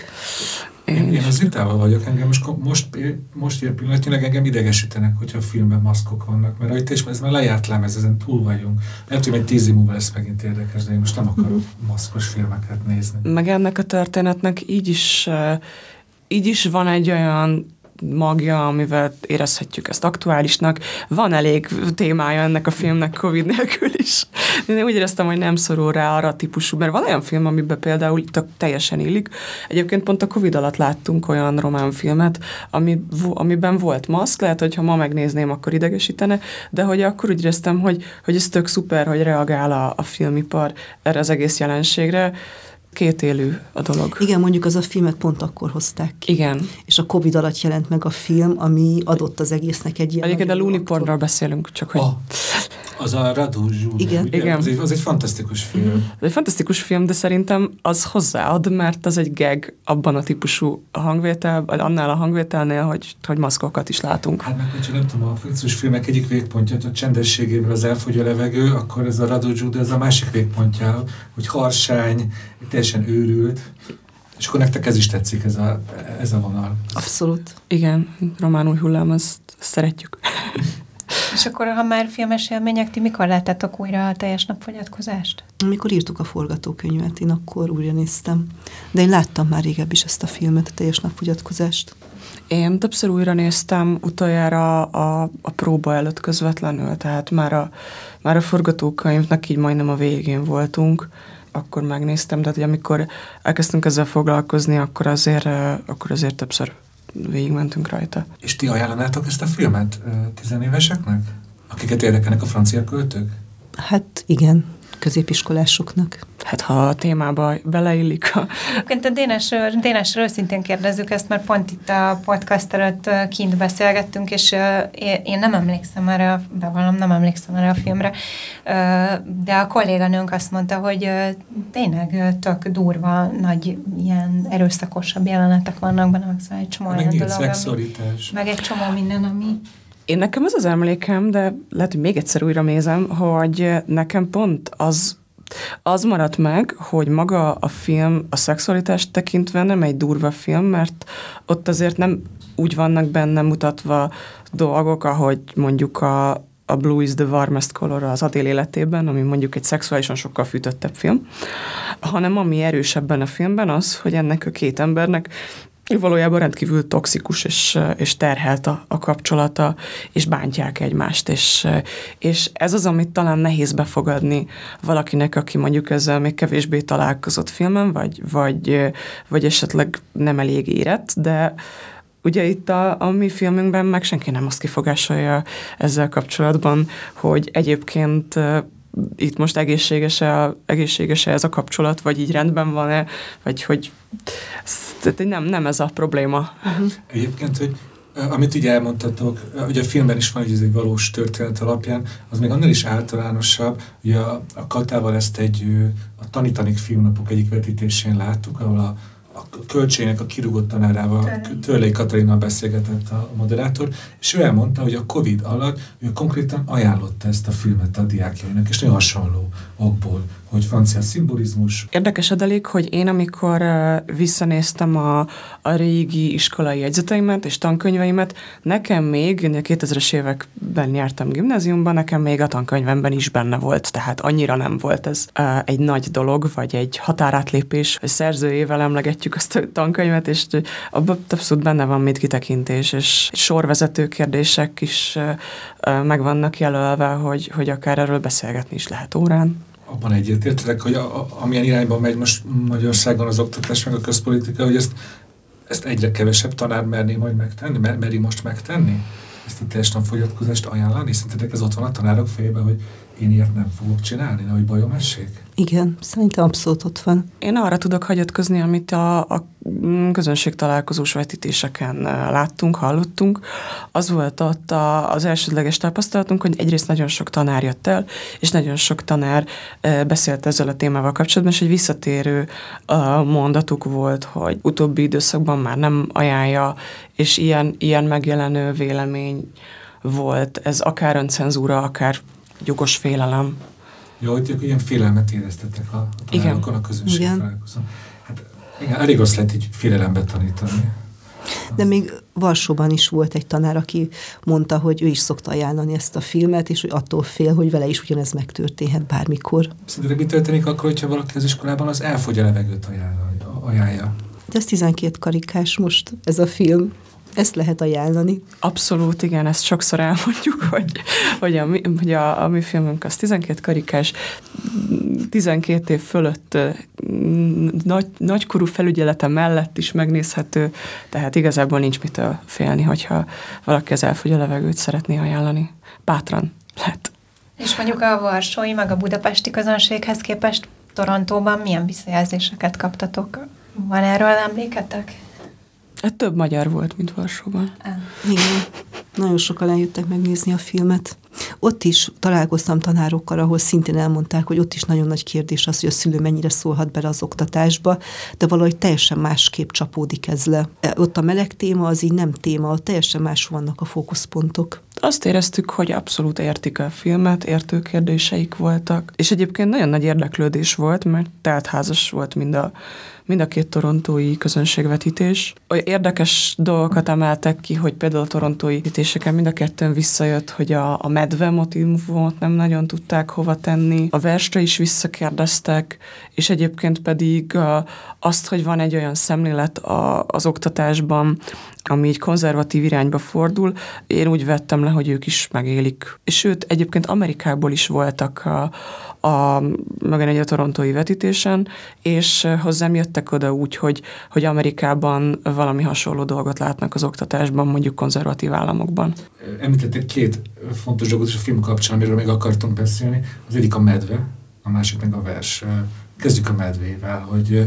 Én, én az Zitával vagyok, engem most, most, most ilyen pillanatnyilag engem idegesítenek, hogyha a filmben maszkok vannak, mert ahogy te is, ez már lejárt lemez, ezen túl vagyunk. Lehet, hogy egy tíz év múlva lesz megint érdekes, de én most nem akarok maszkos filmeket nézni. Meg ennek a történetnek így is, így is van egy olyan magja, amivel érezhetjük ezt aktuálisnak. Van elég témája ennek a filmnek Covid nélkül is. Én úgy éreztem, hogy nem szorul rá arra a típusú, mert van olyan film, amiben például teljesen illik. Egyébként pont a Covid alatt láttunk olyan román filmet, ami, amiben volt maszk, lehet, hogy ha ma megnézném, akkor idegesítene, de hogy akkor úgy éreztem, hogy, hogy ez tök szuper, hogy reagál a, a filmipar erre az egész jelenségre. Kétélű a dolog. Igen, mondjuk az a filmet pont akkor hozták ki. Igen. És a Covid alatt jelent meg a film, ami adott az egésznek egy ilyen... Egyébként a Looney Pornról beszélünk, csak hogy... Oh, az a Radu Zsúl. Igen. Igen. Az egy, az egy fantasztikus film. Ez egy fantasztikus film, de szerintem az hozzáad, mert az egy gag abban a típusú hangvétel, annál a hangvételnél, hogy, hogy maszkokat is látunk. Hát meg, hogyha nem tudom, a fikciós filmek egyik végpontja, a csendességével az elfogy a levegő, akkor ez a Radu Zsúl, ez a másik végpontja, hogy harsány, teljesen őrült, és akkor nektek ez is tetszik, ez a, ez a vonal. Abszolút. Igen, román új hullám, azt szeretjük. És akkor, ha már filmes élmények, ti mikor láttátok újra a teljes napfogyatkozást? Amikor írtuk a forgatókönyvet, én akkor újra néztem. De én láttam már régebb is ezt a filmet, a teljes napfogyatkozást. Én többször újra néztem utoljára a, a próba előtt közvetlenül, tehát már a, már a forgatókönyvnek így majdnem a végén voltunk, akkor megnéztem, de hogy amikor elkezdtünk ezzel foglalkozni, akkor azért, akkor azért többször végigmentünk rajta. És ti ajánlanátok ezt a filmet tizenéveseknek? Akiket érdekelnek a francia költők? Hát igen, középiskolásoknak. Hát ha a témába beleillik a... Egyébként a Dénesről, Dénesről szintén kérdezzük ezt, mert pont itt a podcast előtt kint beszélgettünk, és én nem emlékszem erre, bevallom, nem emlékszem erre a filmre, de a kolléganőnk azt mondta, hogy tényleg tök durva, nagy, ilyen erőszakosabb jelenetek vannak benne, meg szóval egy csomó olyan dolog, ami, meg egy csomó minden, ami... Én nekem az az emlékem, de lehet, hogy még egyszer újra nézem, hogy nekem pont az, az maradt meg, hogy maga a film a szexualitást tekintve nem egy durva film, mert ott azért nem úgy vannak benne mutatva dolgok, ahogy mondjuk a, a Blue is the Warmest Color az Adél életében, ami mondjuk egy szexuálisan sokkal fűtöttebb film, hanem ami erősebben a filmben az, hogy ennek a két embernek valójában rendkívül toxikus és, és terhelt a, a kapcsolata, és bántják egymást, és, és ez az, amit talán nehéz befogadni valakinek, aki mondjuk ezzel még kevésbé találkozott filmen, vagy, vagy, vagy esetleg nem elég érett, de ugye itt a, a mi filmünkben meg senki nem azt kifogásolja ezzel kapcsolatban, hogy egyébként itt most egészséges-e, egészséges-e ez a kapcsolat, vagy így rendben van-e, vagy hogy nem, nem ez a probléma. Uh-huh. Egyébként, hogy amit ugye elmondtatok, ugye a filmben is van, hogy ez egy valós történet alapján, az még annál is általánosabb, ugye a, a Katával ezt egy, a Tanítanik filmnapok egyik vetítésén láttuk, ahol a a költségnek a kirúgott tanárával, Törlei Katalinnal beszélgetett a moderátor, és ő elmondta, hogy a Covid alatt ő konkrétan ajánlotta ezt a filmet a diákjainak, és nagyon hasonló okból, hogy francia szimbolizmus. Érdekes adalék, hogy én amikor visszanéztem a, a régi iskolai jegyzeteimet és tankönyveimet, nekem még, én a kétezres években jártam gimnáziumban, nekem még a tankönyvemben is benne volt, tehát annyira nem volt ez egy nagy dolog, vagy egy határátlépés, hogy szerzőjével emlegetjük azt a tankönyvet, és abban abszolút benne van mit kitekintés, és sorvezető kérdések is meg vannak jelölve, hogy, hogy akár erről beszélgetni is lehet órán. Abban egyetértek, hogy a, a, amilyen irányban megy most Magyarországon az oktatás meg a közpolitika, hogy ezt, ezt egyre kevesebb tanár merné majd megtenni, mer, meri most megtenni? Ezt a teljes tanfogyatkozást ajánlani? Szerintetek ez ott van a tanárok fejében, hogy én ilyet nem fogok csinálni, nehogy bajom essék? Igen, szerintem abszolút ott van. Én arra tudok hagyatkozni, amit a, a közönségtalálkozós vetítéseken láttunk, hallottunk. Az volt ott a, az elsődleges tapasztalatunk, hogy egyrészt nagyon sok tanár jött el, és nagyon sok tanár beszélt ezzel a témával kapcsolatban, és egy visszatérő mondatuk volt, hogy utóbbi időszakban már nem ajánlja, és ilyen, ilyen megjelenő vélemény volt. Ez akár öncenzúra, akár jogos félelem. Jó, hogy ilyen félelmet éreztetek a, a tanárokon, a közönség találkozón. Hát igen, elég rossz lehet így félelembe tanítani. De még Varsóban is volt egy tanár, aki mondta, hogy ő is szokta ajánlani ezt a filmet, és hogy attól fél, hogy vele is ugyanez megtörténhet bármikor. Szerinted mi történik akkor, hogyha valaki az iskolában az elfogy a levegőt ajánlja? De ez tizenkét karikás most ez a film. Ezt lehet ajánlani. Abszolút, igen, ezt sokszor elmondjuk, hogy, hogy, a, hogy a, a mi filmünk az tizenkét karikás, tizenkét év fölött nagy, nagykorú felügyelete mellett is megnézhető, tehát igazából nincs mitől félni, hogyha valaki az elfogy a levegőt szeretné ajánlani. Bátran lehet. És mondjuk a varsói, meg a budapesti közönséghez képest Torontóban milyen visszajelzéseket kaptatok? Van erről emléketek? Hát több magyar volt, mint Varsóban. Igen. Nagyon sokan eljöttek megnézni a filmet. Ott is találkoztam tanárokkal, ahol szintén elmondták, hogy ott is nagyon nagy kérdés az, hogy a szülő mennyire szólhat bele az oktatásba, de valahogy teljesen másképp csapódik ez le. Ott a meleg téma az így nem téma, ott teljesen más vannak a fókuszpontok. Azt éreztük, hogy abszolút értik a filmet, értő kérdéseik voltak, és egyébként nagyon nagy érdeklődés volt, mert teltházas volt mind a, mind a két torontói közönségvetítés. Olyan érdekes dolgokat emeltek ki, hogy például a torontói vetítéseken mind a kettőn visszajött, hogy a, a medve motívumot nem nagyon tudták hova tenni. A versre is visszakérdeztek, és egyébként pedig a, azt, hogy van egy olyan szemlélet a, az oktatásban, ami így konzervatív irányba fordul, én úgy vettem le, hogy ők is megélik. És sőt, egyébként Amerikából is voltak a, a, megint egy a torontói vetítésen, és hozzám jött jöttek oda úgy, hogy, hogy Amerikában valami hasonló dolgot látnak az oktatásban, mondjuk konzervatív államokban. Említettek két fontos dolgot is a film kapcsán, amiről még akartunk beszélni. Az egyik a medve, a másik meg a vers. Kezdjük a medvével, hogy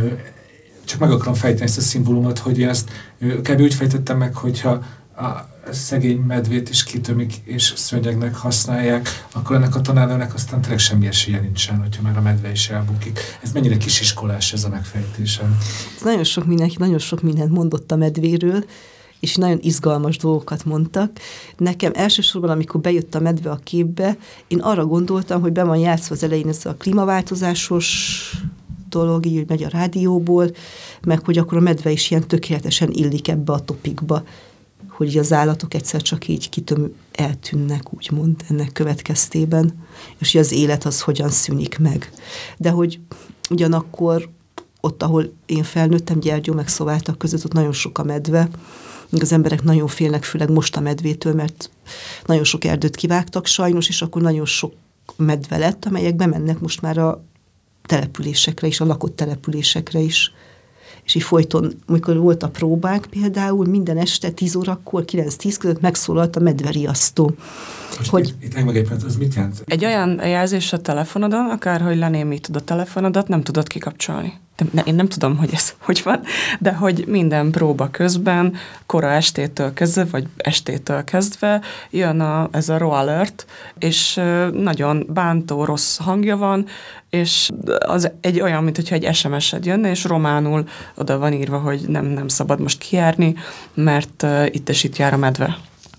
csak meg akarom fejteni ezt a szimbólumot, hogy én ezt kb. Úgy fejtettem meg, hogyha a szegény medvét is kitömik és szőnyegnek használják, akkor ennek a tanárnőnek aztán tényleg semmi esélye nincsen, hogyha már a medve is elbukik. Ez mennyire kisiskolás ez a megfejtésem? Nagyon sok mindenki, nagyon sok mindent mondott a medvéről, és nagyon izgalmas dolgokat mondtak. Nekem elsősorban, amikor bejött a medve a képbe, én arra gondoltam, hogy be van játszva az elején ez a klímaváltozásos dolog, így, hogy megy a rádióból, meg hogy akkor a medve is ilyen tökéletesen illik ebbe a topikba, hogy az állatok egyszer csak így kitöm, eltűnnek, úgymond, ennek következtében, és hogy az élet az hogyan szűnik meg. De hogy ugyanakkor ott, ahol én felnőttem, Gyergyó meg Szováltak között, ott nagyon sok a medve, míg az emberek nagyon félnek, főleg most a medvétől, mert nagyon sok erdőt kivágtak sajnos, és akkor nagyon sok medve lett, amelyek bemennek most már a településekre is, a lakott településekre is. És így folyton, amikor volt a próbák például, minden este tíz órakor, kilenc-tíz között megszólalt a medveriasztó. Hogy itt, itt meg egy az mit jelent? Egy olyan jelzés a telefonodon, akárhogy lenémítod a telefonodat, nem tudod kikapcsolni. De, ne, én nem tudom, hogy ez hogy van, de hogy minden próba közben, kora estétől kezdve, vagy estétől kezdve jön a, ez a raw alert, és nagyon bántó, rossz hangja van, és az egy olyan, mintha egy es em es-ed jönne, és románul oda van írva, hogy nem, nem szabad most kijárni, mert uh, itt és itt jár a medve.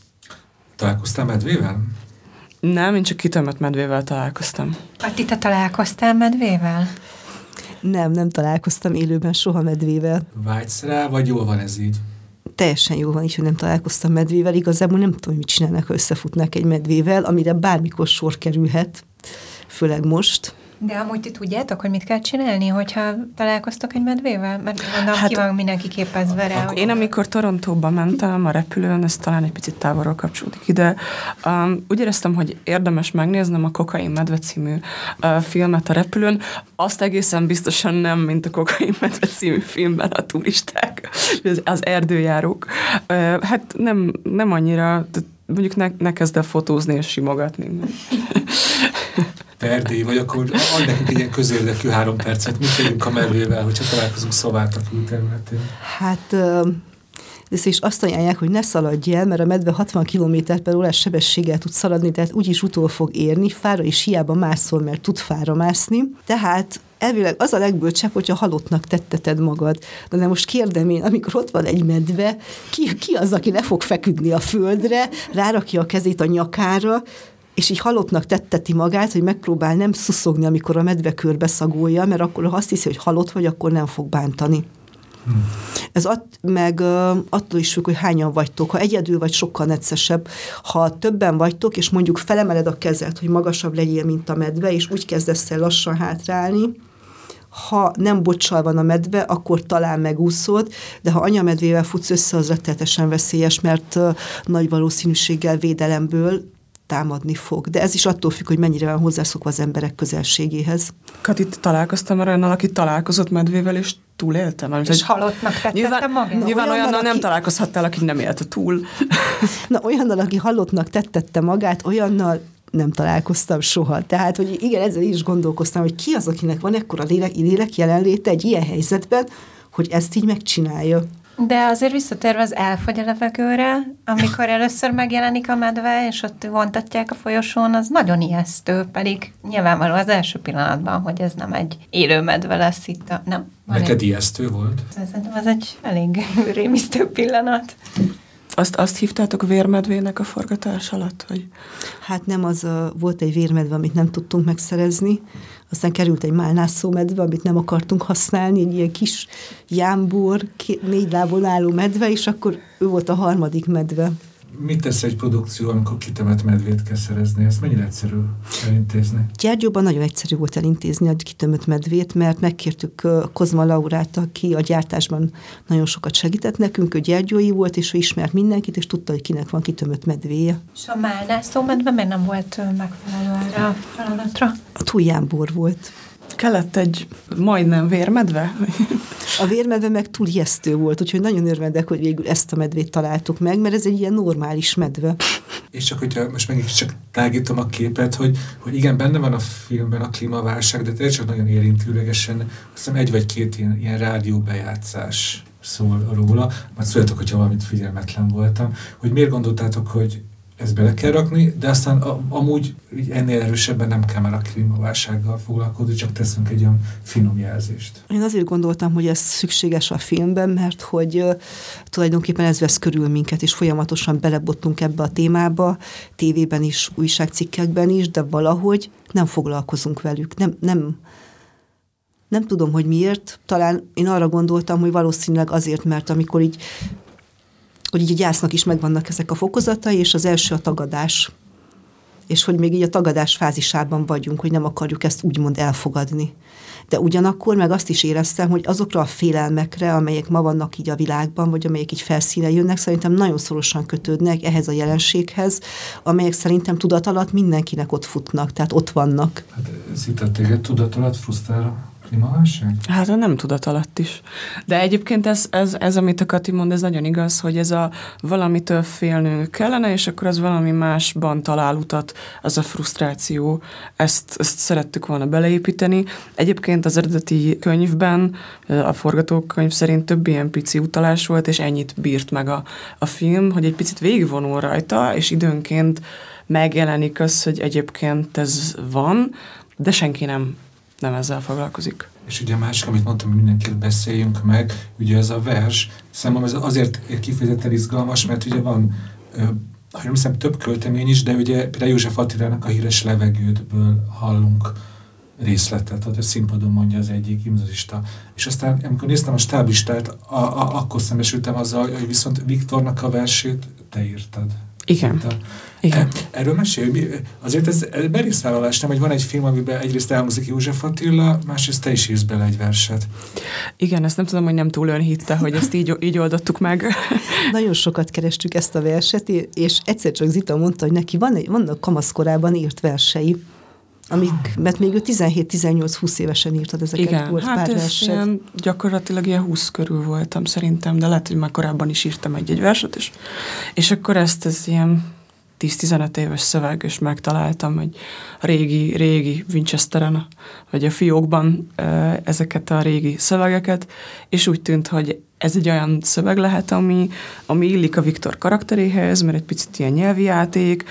Találkoztál medvével? Nem, én csak kitömött medvével találkoztam. Ati, te találkoztál medvével? Nem, nem találkoztam élőben soha medvével. Vágysz rá, vagy jól van ez így? Teljesen jó van is, hogy nem találkoztam medvével. Igazából nem tudom, mit csinálnak, ha összefutnak egy medvével, amire bármikor sor kerülhet, főleg most. De amúgy ti tudjátok, hogy mit kell csinálni, hogyha találkoztok egy medvével? Mert gondolom, hát, ki van mindenki képezve rá. Hogy... Én amikor Torontóba mentem a repülőn, ez talán egy picit távolról kapcsolódik ide, um, úgy éreztem, hogy érdemes megnéznem a Kokain medve című uh, filmet a repülőn. Azt egészen biztosan nem, mint a Kokain medve című filmben a turisták, az, az erdőjárók. Uh, hát nem, nem annyira, mondjuk ne, ne kezd el fotózni és simogatni. Erdély, vagy akkor adj nekünk ilyen közérdekű három percet, mit tegyünk a medvével, hogyha találkozunk Szováltak külterületén? Hát, ezt is azt ajánlják, hogy ne szaladj el, mert a medve hatvan kilométer per órás sebességgel tud szaladni, tehát úgyis utol fog érni, fára is hiába mászol, mert tud fára mászni. Tehát elvileg az a legbölcsebb, hogyha halottnak tetteted magad. De, de most kérdem én, amikor ott van egy medve, ki, ki az, aki ne fog feküdni a földre, rárakja a kezét a nyakára, és így halottnak tetteti magát, hogy megpróbál nem szuszogni, amikor a medve körbe szagolja, mert akkor, ha azt hiszi, hogy halott vagy, akkor nem fog bántani. Hmm. Ez att, meg uh, attól is függ, hogy hányan vagytok. Ha egyedül vagy, sokkal neccesebb. Ha többen vagytok, és mondjuk felemeled a kezed, hogy magasabb legyél, mint a medve, és úgy kezdesz el lassan hátrálni, ha nem bocsal van a medve, akkor talán megúszod, de ha anyamedvével futsz össze, az rettenetesen veszélyes, mert uh, nagy valószínűséggel védelemből támadni fog. De ez is attól függ, hogy mennyire van hozzászokva az emberek közelségéhez. Kati, találkoztam már olyannal, aki találkozott medvével, és túléltem. És hogy halottnak tettette magát? Nyilván olyannal, olyannal aki... nem találkozhattál, aki nem élte túl. Na, olyannal, aki halottnak tettette magát, olyannal nem találkoztam soha. Tehát, hogy igen, ezzel is gondolkoztam, hogy ki az, akinek van ekkora lélek, lélek jelenléte egy ilyen helyzetben, hogy ezt így megcsinálja. De azért visszatérve az elfogy a levegőre, amikor először megjelenik a medve, és ott vontatják a folyosón, az nagyon ijesztő, pedig nyilvánvaló az első pillanatban, hogy ez nem egy élő medve lesz itt. A, nem, Neked egy... ijesztő volt? Szerintem az egy elég rémisztő pillanat. Azt, azt hívtátok vérmedvének a forgatás alatt? Hogy... Hát nem, az a, volt egy vérmedve, amit nem tudtunk megszerezni, aztán került egy málnászó medve, amit nem akartunk használni, egy ilyen kis jámbor, két, négy lábon álló medve, és akkor ő volt a harmadik medve. Mit tesz egy produkció, amikor kitemett medvét kell szerezni? Ezt mennyire egyszerű elintézni? Gyergyóban nagyon egyszerű volt elintézni a kitömött medvét, mert megkértük Kozma Laurát, aki a gyártásban nagyon sokat segített nekünk, ő gyergyói volt, és ő ismert mindenkit, és tudta, hogy kinek van kitömött medvéje. És a málnászó medve miért nem volt megfelelő erre a feladatra? A túl jámbor volt. Kellett egy majdnem vérmedve? A vérmedve meg túl ijesztő volt, úgyhogy nagyon örvendek, hogy végül ezt a medvét találtuk meg, mert ez egy ilyen normális medve. És csak hogyha most meg csak tágítom a képet, hogy, hogy igen, benne van a filmben a klímaválság, de tényleg csak nagyon érintőlegesen, azt hiszem egy vagy két ilyen, ilyen rádióbejátszás szól róla, majd szóljatok, hogyha valamit figyelmetlen voltam, hogy miért gondoltátok, hogy ezt bele kell rakni, de aztán a, amúgy ennél erősebben nem kell már a klímaválsággal foglalkozni, csak teszünk egy olyan finom jelzést. Én azért gondoltam, hogy ez szükséges a filmben, mert hogy uh, tulajdonképpen ez vesz körül minket, és folyamatosan belebottunk ebbe a témába, tévében is, újságcikkekben is, de valahogy nem foglalkozunk velük. Nem, nem, nem tudom, hogy miért. Talán én arra gondoltam, hogy valószínűleg azért, mert amikor így hogy így a gyásznak is megvannak ezek a fokozatai, és az első a tagadás. És hogy még így a tagadás fázisában vagyunk, hogy nem akarjuk ezt úgymond elfogadni. De ugyanakkor meg azt is éreztem, hogy azokra a félelmekre, amelyek ma vannak így a világban, vagy amelyek így felszínre jönnek, szerintem nagyon szorosan kötődnek ehhez a jelenséghez, amelyek szerintem tudat alatt mindenkinek ott futnak, tehát ott vannak. Hát Zita, téged tudat alatt frusztrál klímaválság? Hát a nem tudat alatt is. De egyébként ez, ez, ez, amit a Kati mond, ez nagyon igaz, hogy ez a valamitől félnünk kellene, és akkor az valami másban talál utat, az a frusztráció. Ezt, ezt szerettük volna beleépíteni. Egyébként az eredeti könyvben, a forgatókönyv szerint több ilyen pici utalás volt, és ennyit bírt meg a, a film, hogy egy picit végigvonul rajta, és időnként megjelenik az, hogy egyébként ez van, de senki nem nem ezzel foglalkozik. És ugye a másik, amit mondtam, hogy mindenkit beszéljünk meg, ugye ez a vers, számomra ez azért kifejezetten izgalmas, mert ugye van, ha nem hiszem, több költemény is, de ugye például József Attilának a híres Levegődből hallunk részletet, hogy a színpadon mondja az egyik gimnazista. És aztán, amikor néztem a stáblistát, a, a, akkor szembesültem azzal, hogy viszont Viktornak a versét te írtad. Igen. Igen. Erről mesélj, azért ez merészvállalás, nem, hogy van egy film, amiben egyrészt elhangzik József Attila, másrészt te is írsz bele egy verset. Igen, ezt nem tudom, hogy nem túl önhitte, hogy ezt így, így oldottuk meg. Nagyon sokat kerestük ezt a verset, és egyszer csak Zita mondta, hogy neki van, vannak kamaszkorában írt versei, amik, mert még ő tizenhét-tizennyolc-húsz évesen írtad ezeket. Igen, volt hát pár ez verset. ilyen, gyakorlatilag ilyen húsz körül voltam szerintem, de lehet, hogy már korábban is írtam egy-egy verset, és, és akkor ezt ez ilyen tíz-tizenöt éves szöveg, és megtaláltam egy régi, régi Winchesteren, vagy a fiókban ezeket a régi szövegeket, és úgy tűnt, hogy ez egy olyan szöveg lehet, ami, ami illik a Viktor karakteréhez, mert egy picit ilyen nyelvi játék,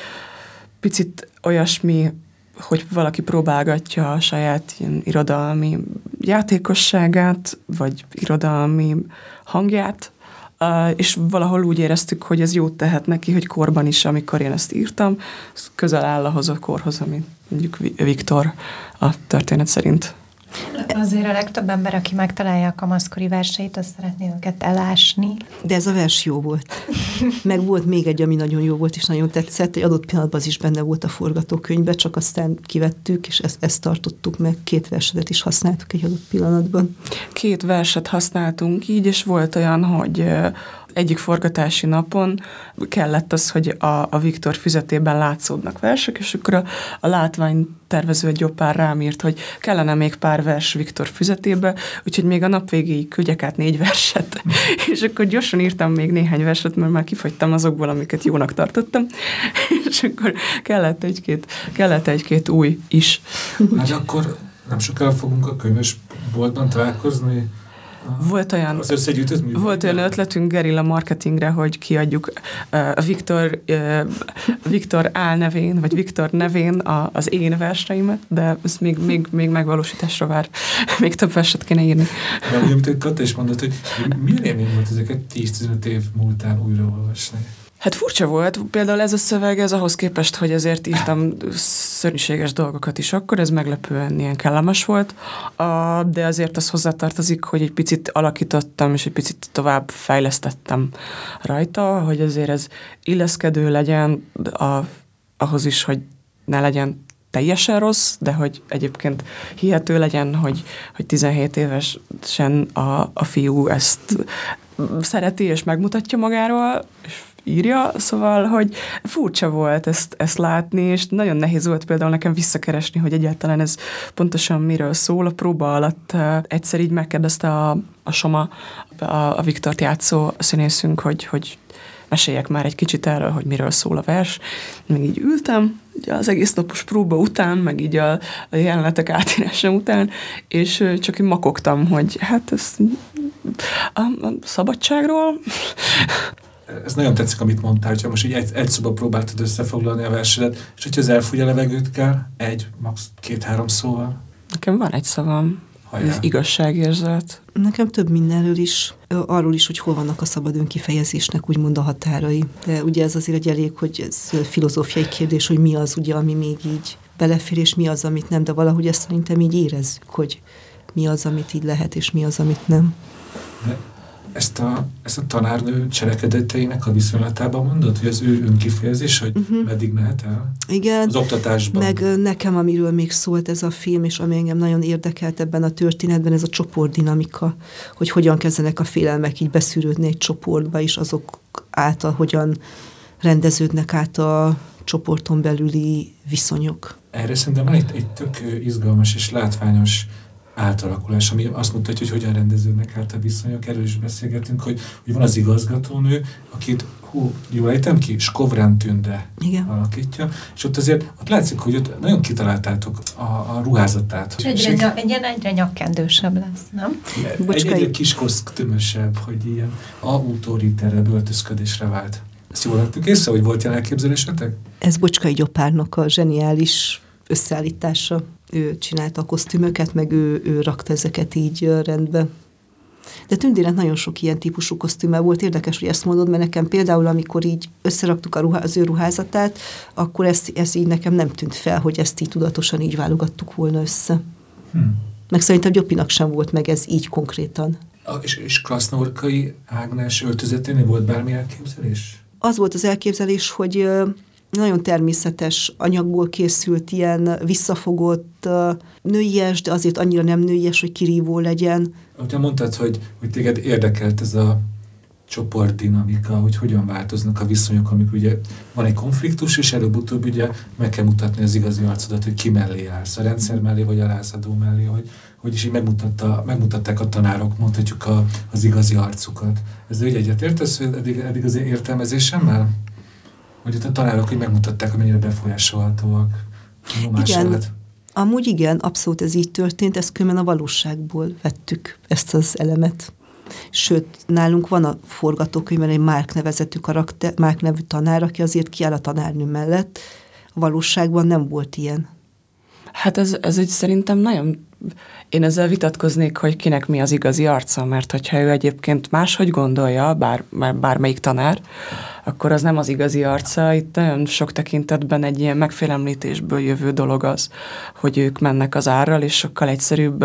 picit olyasmi, hogy valaki próbálgatja a saját ilyen irodalmi játékosságát, vagy irodalmi hangját, Uh, és valahol úgy éreztük, hogy ez jót tehet neki, hogy korban is, amikor én ezt írtam, közel áll ahhoz a korhoz, amit mondjuk Viktor a történet szerint. Azért a legtöbb ember, aki megtalálja a kamaszkori verseit, azt szeretné őket elásni. De ez a vers jó volt. Meg volt még egy, ami nagyon jó volt, és nagyon tetszett. Egy adott pillanatban az is benne volt a forgatókönyvben, csak aztán kivettük, és ezt, ezt tartottuk meg. Két versetet is használtuk egy adott pillanatban. Két verset használtunk így, és volt olyan, hogy egyik forgatási napon kellett az, hogy a, a Viktor füzetében látszódnak versek, és akkor a, a látványtervező egy jobb pár rám írt, hogy kellene még pár vers Viktor füzetébe, úgyhogy még a nap végéig küldjek át négy verset. És akkor gyorsan írtam még néhány verset, mert már kifogytam azokból, amiket jónak tartottam, és akkor kellett egy-két, kellett egy-két új is. Hát akkor nem sokára fogunk a könyvesboltban találkozni. Volt olyan, volt olyan ötletünk gerilla marketingre, hogy kiadjuk uh, a Viktor, uh, Viktor álnevén, vagy Viktor nevén a, az én verseimet, de ez még, még, még megvalósításra vár. Még több verset kéne írni. De ugye, amit Kata is mondott, hogy milyen élmény volt ezeket tíz-tizenöt év múltán újraolvasni? Hát furcsa volt, például ez a szöveg, ez ahhoz képest, hogy azért írtam szörnyűséges dolgokat is akkor, ez meglepően ilyen kellemes volt, de azért az hozzátartozik, hogy egy picit alakítottam, és egy picit tovább fejlesztettem rajta, hogy azért ez illeszkedő legyen a, ahhoz is, hogy ne legyen teljesen rossz, de hogy egyébként hihető legyen, hogy, hogy tizenhét évesen a, a fiú ezt szereti, és megmutatja magáról, és írja, szóval, hogy furcsa volt ezt, ezt látni, és nagyon nehéz volt például nekem visszakeresni, hogy egyáltalán ez pontosan miről szól. A próba alatt egyszer így megkérdezte a, a Soma, a, a Viktort játszó színészünk, hogy, hogy meséljek már egy kicsit erről, hogy miről szól a vers. Még így ültem, ugye az egész napos próba után, meg így a, a jelenetek átírása után, és csak így makogtam, hogy hát ez a, a szabadságról. Ez nagyon tetszik, amit mondtál, hogyha most így egy, egy szóba próbáltad összefoglalni a versedet, és hogyha az elfújja a levegőt kell, egy, max. két-három szóval. Nekem van egy szavam. Ez igazságérzet. Nekem több mindenről is, arról is, hogy hol vannak a szabad önkifejezésnek úgymond a határai. De ugye ez azért egy elég, hogy ez filozófiai kérdés, hogy mi az ugye, ami még így belefér, és mi az, amit nem, de valahogy ezt szerintem így érezzük, hogy mi az, amit így lehet, és mi az, amit nem. De ezt a, ezt a tanárnő cselekedeteinek a viszonylatában mondod, hogy az ő önkifejezés, hogy uh-huh. meddig mehet el? Igen, az oktatásban. Meg nekem, amiről még szólt ez a film, és ami engem nagyon érdekelt ebben a történetben, ez a csoportdinamika, hogy hogyan kezdenek a félelmek így beszűrődni egy csoportba, és azok által hogyan rendeződnek át a csoporton belüli viszonyok. Erre szerintem van egy, egy tök izgalmas és látványos átalakulás, ami azt mutatja, hogy hogyan rendeződnek át a viszonyok. Erről is beszélgetünk, hogy, hogy van az igazgatónő, akit, hú, jól ejtem ki, Skovran Tünde Igen. alakítja, és ott azért ott látszik, hogy ott nagyon kitaláltátok a, a ruházatát. És egyre, ny- egy ilyen egyre nyakkendősebb lesz, nem? Egy egyre kiskosztömösebb, hogy ilyen autoritere öltözködésre vált. Ezt jól vettük észre, hogy volt ilyen elképzelésetek? Ez Bocskai Gyopárnak a zseniális összeállítása. Ő csinálta a kosztümöket, meg ő, ő rakta ezeket így rendbe. De Tündének nagyon sok ilyen típusú kosztüme volt. Érdekes, hogy ezt mondod, mert nekem például, amikor így összeraktuk a ruhá, az ő ruházatát, akkor ez, ez így nekem nem tűnt fel, hogy ezt így tudatosan így válogattuk volna össze. Hmm. Meg szerintem Gyopinak sem volt meg ez így konkrétan. A, és, és Krasznorkai Ágnes öltözeténél volt bármi elképzelés? Az volt az elképzelés, hogy nagyon természetes anyagból készült, ilyen visszafogott, nőies, de azért annyira nem nőies, hogy kirívó legyen. Ugye mondtad, hogy, hogy téged érdekelt ez a csoportdinamika, hogy hogyan változnak a viszonyok, amikor ugye van egy konfliktus, és előbb-utóbb ugye meg kell mutatni az igazi arcodat, hogy ki mellé állsz, a rendszer mellé, vagy a lázadó mellé, hogy, hogy is így megmutatta, megmutatták a tanárok, mondhatjuk a, az igazi arcukat. Ez úgy egyetértesz eddig, eddig az értelmezésemmel? Hogy ott a tanárok, hogy megmutatták, hogy mennyire befolyásolhatóak. Igen, amúgy igen, abszolút ez így történt, ezt különben a valóságból vettük ezt az elemet. Sőt, nálunk van a forgatókönyvben egy Márk nevezetű karakter, Márk nevű tanár, aki azért kiáll a tanárnő mellett. A valóságban nem volt ilyen. Hát ez, ez egy szerintem nagyon... Én ezzel vitatkoznék, hogy kinek mi az igazi arca, mert hogyha ő egyébként máshogy gondolja, bár, bármelyik tanár, akkor az nem az igazi arca. Itt nagyon sok tekintetben egy ilyen megfélemlítésből jövő dolog az, hogy ők mennek az árral, és sokkal egyszerűbb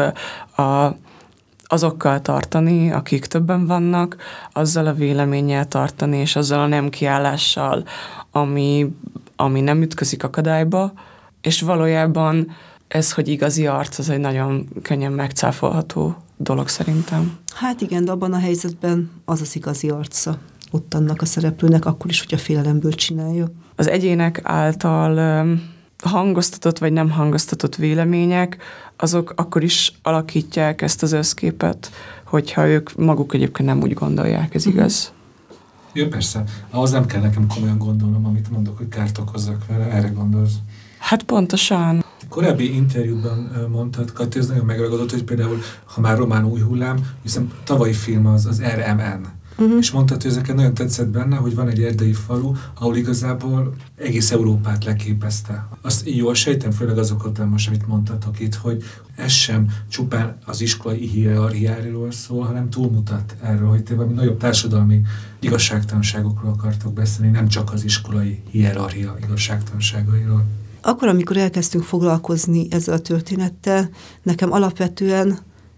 a, azokkal tartani, akik többen vannak, azzal a véleménnyel tartani, és azzal a nem kiállással, ami, ami nem ütközik akadályba, és valójában ez, hogy igazi arc, az egy nagyon könnyen megcáfolható dolog szerintem. Hát igen, de abban a helyzetben az az igazi arca ott annak a szereplőnek, akkor is, hogy a félelemből csinálja. Az egyének által hangoztatott vagy nem hangoztatott vélemények, azok akkor is alakítják ezt az összképet, hogyha ők maguk egyébként nem úgy gondolják, ez igaz? Jó, persze. Ahhoz nem kell nekem komolyan gondolnom, amit mondok, hogy kárt okozzak vele, erre gondolsz. Hát pontosan. Korábbi interjúban mondtad, Kati, ez nagyon megragadott, hogy például, ha már román új hullám, hiszen tavalyi film az, az er em en. Uh-huh. És mondtad, hogy ezeket nagyon tetszett benne, hogy van egy erdei falu, ahol igazából egész Európát leképezte. Azt jól sejtem, főleg azokat most, amit mondtatok itt, hogy ez sem csupán az iskolai hierarchiáról szól, hanem túlmutat erről, hogy te valami nagyobb társadalmi igazságtalanságokról akartok beszélni, nem csak az iskolai hierarchia igazságtalanságairól. Akkor, amikor elkezdtünk foglalkozni ezzel a történettel, nekem alapvetően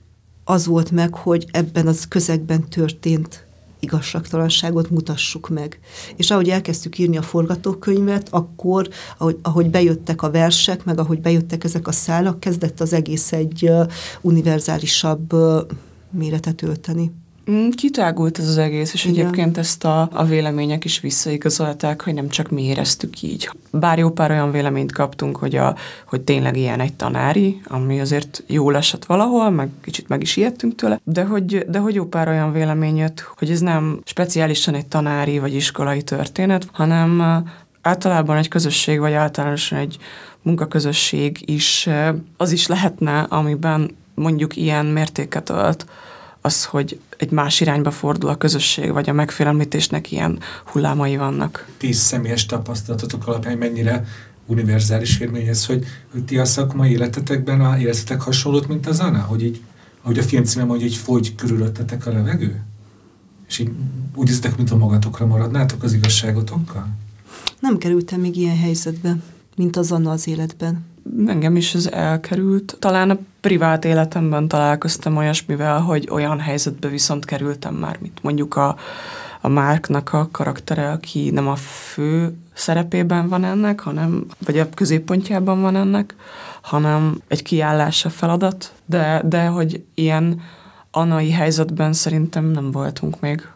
az volt meg, hogy ebben az közegben történt igazságtalanságot mutassuk meg. És ahogy elkezdtük írni a forgatókönyvet, akkor, ahogy, ahogy bejöttek a versek, meg ahogy bejöttek ezek a szálak, kezdett az egész egy uh, univerzálisabb uh, méretet ölteni. Kitágult ez az egész, és Igen. egyébként ezt a, a vélemények is visszaigazolták, hogy nem csak mi éreztük így. Bár jó pár olyan véleményt kaptunk, hogy, a, hogy tényleg ilyen egy tanári, ami azért jól esett valahol, meg kicsit meg is ijedtünk tőle, de hogy, de hogy jó pár olyan vélemény jött, hogy ez nem speciálisan egy tanári vagy iskolai történet, hanem általában egy közösség, vagy általánosan egy munkaközösség is, az is lehetne, amiben mondjuk ilyen mértéket ölt, az, hogy egy más irányba fordul a közösség, vagy a megfélemlítésnek ilyen hullámai vannak. Tíz személyes tapasztalatotok alapján mennyire univerzális élmény ez, hogy, hogy ti a szakmai életetekben a éreztetek hasonlót, mint az Anna? Hogy így, ahogy a film címe mondja, hogy fogy körülöttetek a levegő? És így úgy érzitek, mint a magatokra maradnátok az igazságotokkal? Nem kerültem még ilyen helyzetbe, mint az Anna az életben. Engem is ez elkerült. Talán a privát életemben találkoztam olyasmivel, hogy olyan helyzetbe viszont kerültem már, mint mondjuk a, a Marknak a karaktere, aki nem a fő szerepében van ennek, hanem, vagy a középpontjában van ennek, hanem egy kiállás a feladat, de, de hogy ilyen annai helyzetben szerintem nem voltunk még.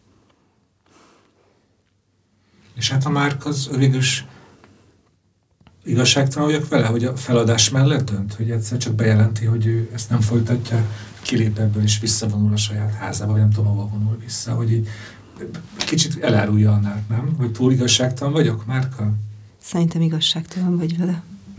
És hát a Mark az végülis igazságtalan vagyok vele, hogy a feladás mellett dönt, hogy egyszer csak bejelenti, hogy ő ezt nem folytatja, kilép ebből és visszavonul a saját házába, vagy nem tudom, hova vonul vissza, hogy így kicsit elárulja annál, nem? Hogy túl igazságtalan vagyok, Márka? Szerintem igazságtalan vagy vele.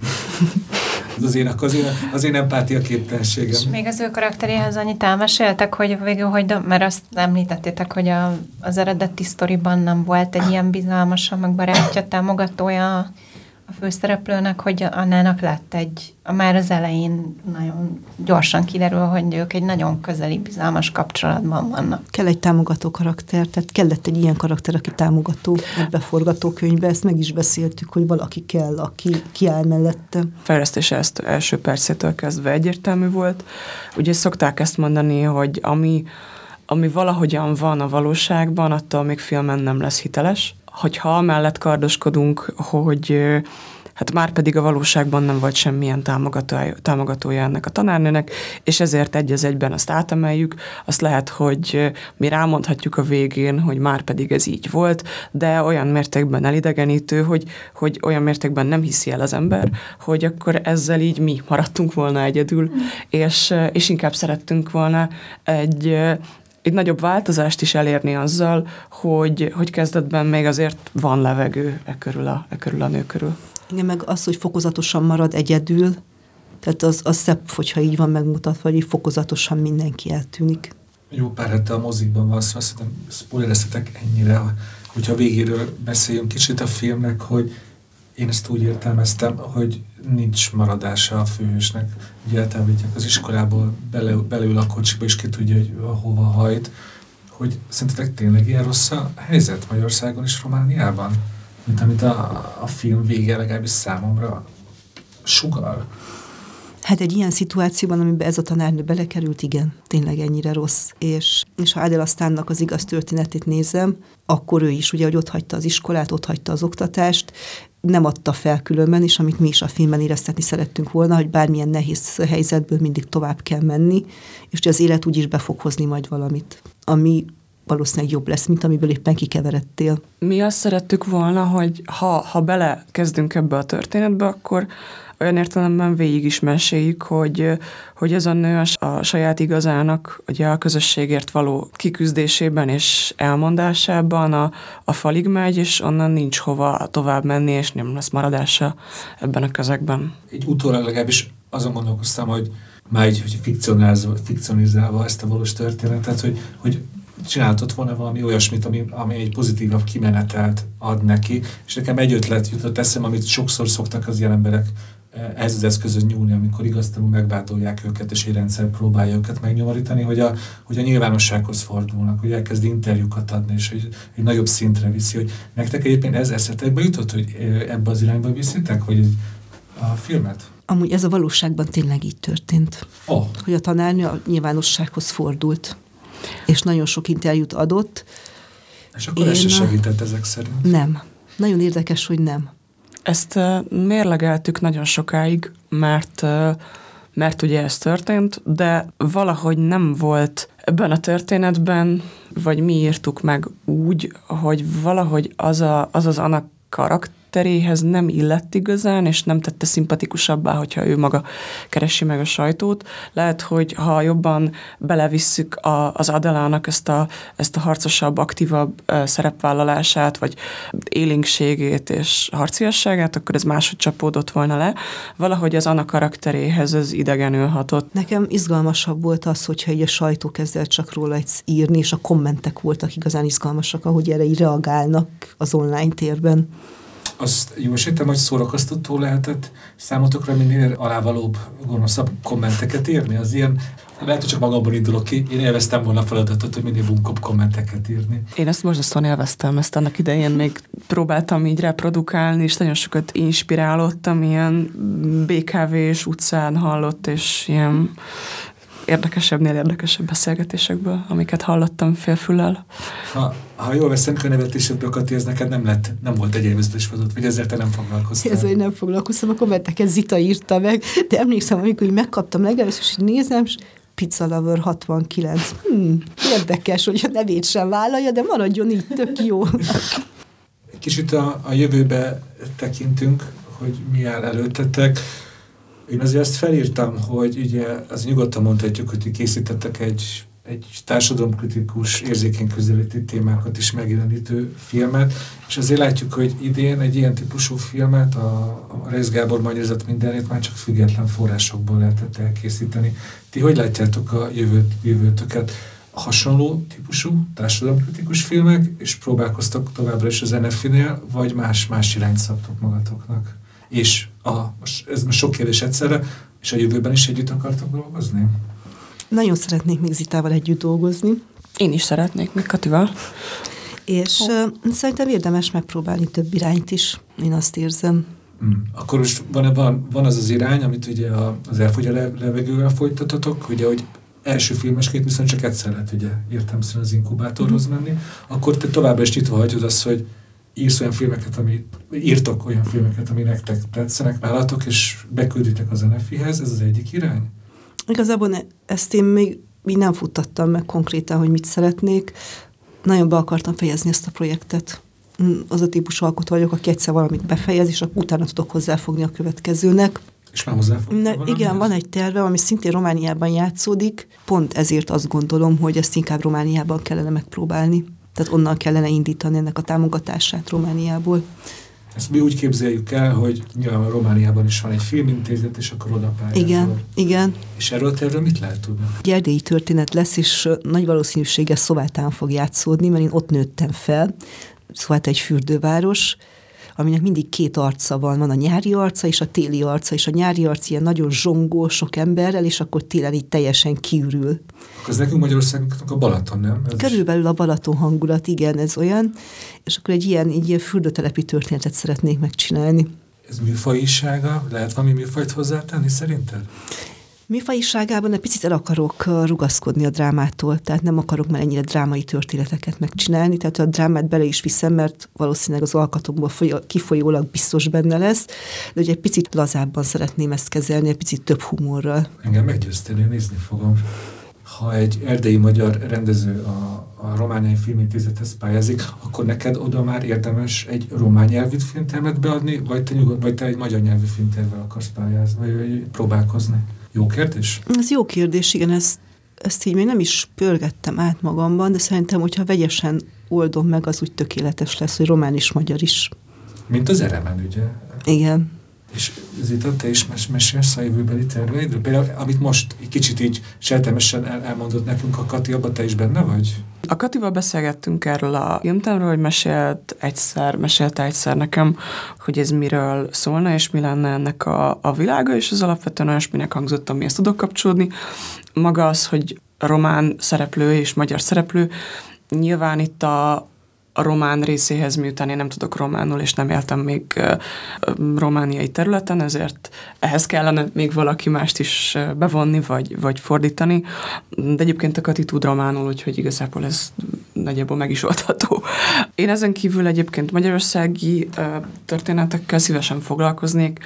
Ez az én, az én, az én empátia képtelenségem. És még az ő karakteréhez annyit elmeséltek, hogy végül, hogy, mert azt említettétek, hogy a, az eredeti sztoriban nem volt egy ilyen bizalmasan, meg barátja, támogatója a főszereplőnek, hogy Annának lett egy, már az elején nagyon gyorsan kiderül, hogy ők egy nagyon közeli, bizalmas kapcsolatban vannak. Kell egy támogató karakter, tehát kellett egy ilyen karakter, aki támogató ebbe a forgatókönyvbe, ezt meg is beszéltük, hogy valaki kell, aki kiáll mellette. Fejlesztése ezt első percétől kezdve egyértelmű volt. Ugye szokták ezt mondani, hogy ami, ami valahogyan van a valóságban, attól még filmen nem lesz hiteles. Hogyha amellett kardoskodunk, hogy hát már pedig a valóságban nem volt semmilyen támogatója, támogatója ennek a tanárnőnek, és ezért egy az egyben azt átemeljük, azt lehet, hogy mi rámondhatjuk a végén, hogy már pedig ez így volt, de olyan mértékben elidegenítő, hogy, hogy olyan mértékben nem hiszi el az ember, hogy akkor ezzel így mi maradtunk volna egyedül, mm. és, és inkább szerettünk volna egy egy nagyobb változást is elérni azzal, hogy, hogy kezdetben még azért van levegő e körül a, e körül a nő körül. Igen, meg az, hogy fokozatosan marad egyedül, tehát az, az szebb, hogyha így van megmutatva, hogy így fokozatosan mindenki eltűnik. Jó pár hete a mozikban van szó, azt hiszem, spoilereztetek ennyire, hogyha végéről beszéljünk kicsit a filmnek, hogy én ezt úgy értelmeztem, hogy nincs maradása a főhősnek. Ugye eltávolítják az iskolából, bele, belül a kocsiba, és ki tudja, hogy hova hajt. Hogy szerintetek tényleg ilyen rossz a helyzet Magyarországon és Romániában? Mint amit a, a film vége legalábbis számomra sugal. Hát egy ilyen szituációban, amiben ez a tanárnő belekerült, igen, tényleg ennyire rossz. És, és ha Adél Aztánnak az igaz történetét nézem, akkor ő is, ugye, hogy ott hagyta az iskolát, ott hagyta az oktatást, nem adta fel különben, és amit mi is a filmben éreztetni szerettünk volna, hogy bármilyen nehéz helyzetből mindig tovább kell menni, és hogy az élet úgyis be fog hozni majd valamit, ami valószínűleg jobb lesz, mint amiből éppen kikeveredtél. Mi azt szerettük volna, hogy ha, ha belekezdünk ebbe a történetbe, akkor olyan értelemben végig is meséljük, hogy, hogy ez a nő a saját igazának, ugye a közösségért való kiküzdésében és elmondásában a, a falig megy, és onnan nincs hova tovább menni, és nem lesz maradása ebben a közegben. Így utólag legalábbis azon gondolkoztam, hogy már így hogy fikcionalizálva, fikcionalizálva ezt a valós történetet, hogy, hogy csináltott volna valami olyasmit, ami, ami egy pozitívabb kimenetelt ad neki, és nekem egy ötlet jutott eszem, amit sokszor szoktak az ilyen emberek ehhez az eszközön nyúlni, amikor igaztalanul megvádolják őket, és egy rendszer próbálja őket megnyomorítani, hogy a, hogy a nyilvánossághoz fordulnak, hogy elkezd interjúkat adni, és hogy egy nagyobb szintre viszi, hogy nektek egyébként ez eszetekbe jutott, hogy ebbe az irányba viszitek, hogy a filmet? Amúgy ez a valóságban tényleg így történt. Oh. Hogy a tanárnő a nyilvánossághoz fordult, és nagyon sok interjút adott. És akkor ez se segített ezek szerint? Nem. Nagyon érdekes, hogy nem. Ezt uh, mérlegeltük nagyon sokáig, mert, uh, mert ugye ez történt, de valahogy nem volt ebben a történetben, vagy mi írtuk meg úgy, hogy valahogy az a, az, az Anna karakteréhez nem illett igazán, és nem tette szimpatikusabbá, hogyha ő maga keresi meg a sajtót. Lehet, hogy ha jobban belevisszük a, az Adelának ezt a, ezt a harcosabb, aktívabb uh, szerepvállalását, vagy élénkségét és harciasságát, akkor ez máshogy csapódott volna le. Valahogy az Anna karakteréhez ez idegenül hatott. Nekem izgalmasabb volt az, hogyha így a sajtó kezdett csak róla írni, és a kommentek voltak igazán izgalmasak, ahogy erre így reagálnak az online térben. Azt jól sejtem, hogy szórakoztató lehetett számotokra minél alávalóbb, gonoszabb kommenteket írni? Az ilyen, lehet, hogy csak magamból indulok ki, én élveztem volna a feladatot, hogy minél bunkóbb kommenteket írni. Én ezt most aztán élveztem, ezt annak idején még próbáltam így reprodukálni, és nagyon sokat inspirálódtam ilyen bé ká vés utcán hallott, és ilyen érdekesebbnél érdekesebb beszélgetésekből, amiket hallottam félfüllel. Ha, ha jól veszem, a nevetésedből, Kati, ez neked nem lett, nem volt egy élvezős feladat, vagy ezzel te nem foglalkoztál? Ezzel én nem foglalkoztam, a kommenteket Zita írta meg, de emlékszem, amikor így megkaptam legelőször, és nézem, és Pizza Lover hatvankilenc. Hmm, érdekes, hogy a nevét sem vállalja, de maradjon így, tök jó. Kicsit a, a jövőbe tekintünk, hogy mi áll előttetek. Én azért azt felírtam, hogy ugye az nyugodtan mondhatjuk, hogy ti készítettek egy, egy társadalomkritikus, érzékeny közelítő témákat is megjelenítő filmet, és azért látjuk, hogy idén egy ilyen típusú filmet, a, a Reisz Gábor Magyarázat mindenét már csak független forrásokból lehetett elkészíteni. Ti hogy látjátok a jövőt, jövőtöket? Hasonló típusú társadalomkritikus filmek, és próbálkoztak továbbra is az en ef i-nél, vagy más, más irányt szabtok magatoknak? És a, ez most sok kérdés egyszerre, és a jövőben is együtt akartok dolgozni? Nagyon szeretnék még Zitával együtt dolgozni. Én is szeretnék, még Katival. És oh. szerintem érdemes megpróbálni több irányt is, én azt érzem. Hmm. Akkor most van, van, van az az irány, amit ugye az Elfogy a levegővel folytatatok, ugye, hogy első filmesként viszont csak egyszer lehet ugye értelemszerűen az inkubátorhoz menni, mm. akkor te továbbra is nyitva hagyod azt, hogy írsz olyan filmeket, ami, írtok olyan filmeket, ami nektek tetszenek, vállalatok, és bekülditek az en ef i-hez, ez az egyik irány? Igazából ne, ezt én még így nem futtattam meg konkrétan, hogy mit szeretnék. Nagyon be akartam fejezni ezt a projektet. Az a típusú alkotó vagyok, aki egyszer valamit befejez, és utána tudok hozzáfogni a következőnek. És már hozzáfogni? Igen, van egy tervem, ami szintén Romániában játszódik. Pont ezért azt gondolom, hogy ezt inkább Romániában kellene megpróbálni. Tehát onnan kellene indítani ennek a támogatását Romániából. Ezt mi úgy képzeljük el, hogy nyilván Romániában is van egy filmintézet, és akkor oda pályázol. Igen, igen. És erről terről mit lehet tudni? Egy erdélyi történet lesz, és nagy valószínűséggel Szovátán fog játszódni, mert én ott nőttem fel. Szovát egy fürdőváros, aminek mindig két arca van. Van a nyári arca és a téli arca, és a nyári arc ilyen nagyon zsongó sok emberrel, és akkor télen így teljesen kiürül. Akkor ez nekünk Magyarországunknak a Balaton, nem? Ez Körülbelül is... a Balaton hangulat, igen, ez olyan. És akkor egy ilyen, egy ilyen fürdőtelepi történetet szeretnék megcsinálni. Ez műfajisága? Lehet valami műfajt hozzátenni szerinted? Műfajiságában egy picit el akarok rugaszkodni a drámától, tehát nem akarok már ennyire drámai történeteket megcsinálni, tehát a drámát bele is viszem, mert valószínűleg az alkatomból kifolyólag biztos benne lesz, de ugye egy picit lazábban szeretném ezt kezelni, egy picit több humorral. Engem meggyőztél, én nézni fogom. Ha egy erdélyi magyar rendező a, a Romániai Filmintézethez pályázik, akkor neked oda már érdemes egy román nyelvű filmtermet beadni, vagy te, nyugod, vagy te egy magyar nyelvű filmtervel akarsz pályázni, vagy próbálkozni? Jó kérdés? Ez jó kérdés, igen, ezt, ezt így még nem is pörgettem át magamban, de szerintem, hogyha vegyesen oldom meg, az úgy tökéletes lesz, hogy román is, magyar is. Mint az Eremen, ugye? Igen. És Zita, te is mes- mesélsz a jövőbeli terveidről? Például, amit most egy kicsit így sejtelmesen el- elmondott nekünk a Kati, abban te is benne vagy? A Katival beszélgettünk erről a filmtemről, hogy mesélt egyszer, mesélte egyszer nekem, hogy ez miről szólna, és mi lenne ennek a, a világa, és ez alapvetően olyasminek hangzott, amihez tudok kapcsolódni. Maga az, hogy román szereplő és magyar szereplő, nyilván itt a a román részéhez, miután én nem tudok románul, és nem éltem még uh, romániai területen, ezért ehhez kellene még valaki mást is bevonni, vagy, vagy fordítani. De egyébként a Kati tud románul, úgyhogy igazából ez nagyjából meg is oldható. Én ezen kívül egyébként magyarországi uh, történetekkel szívesen foglalkoznék,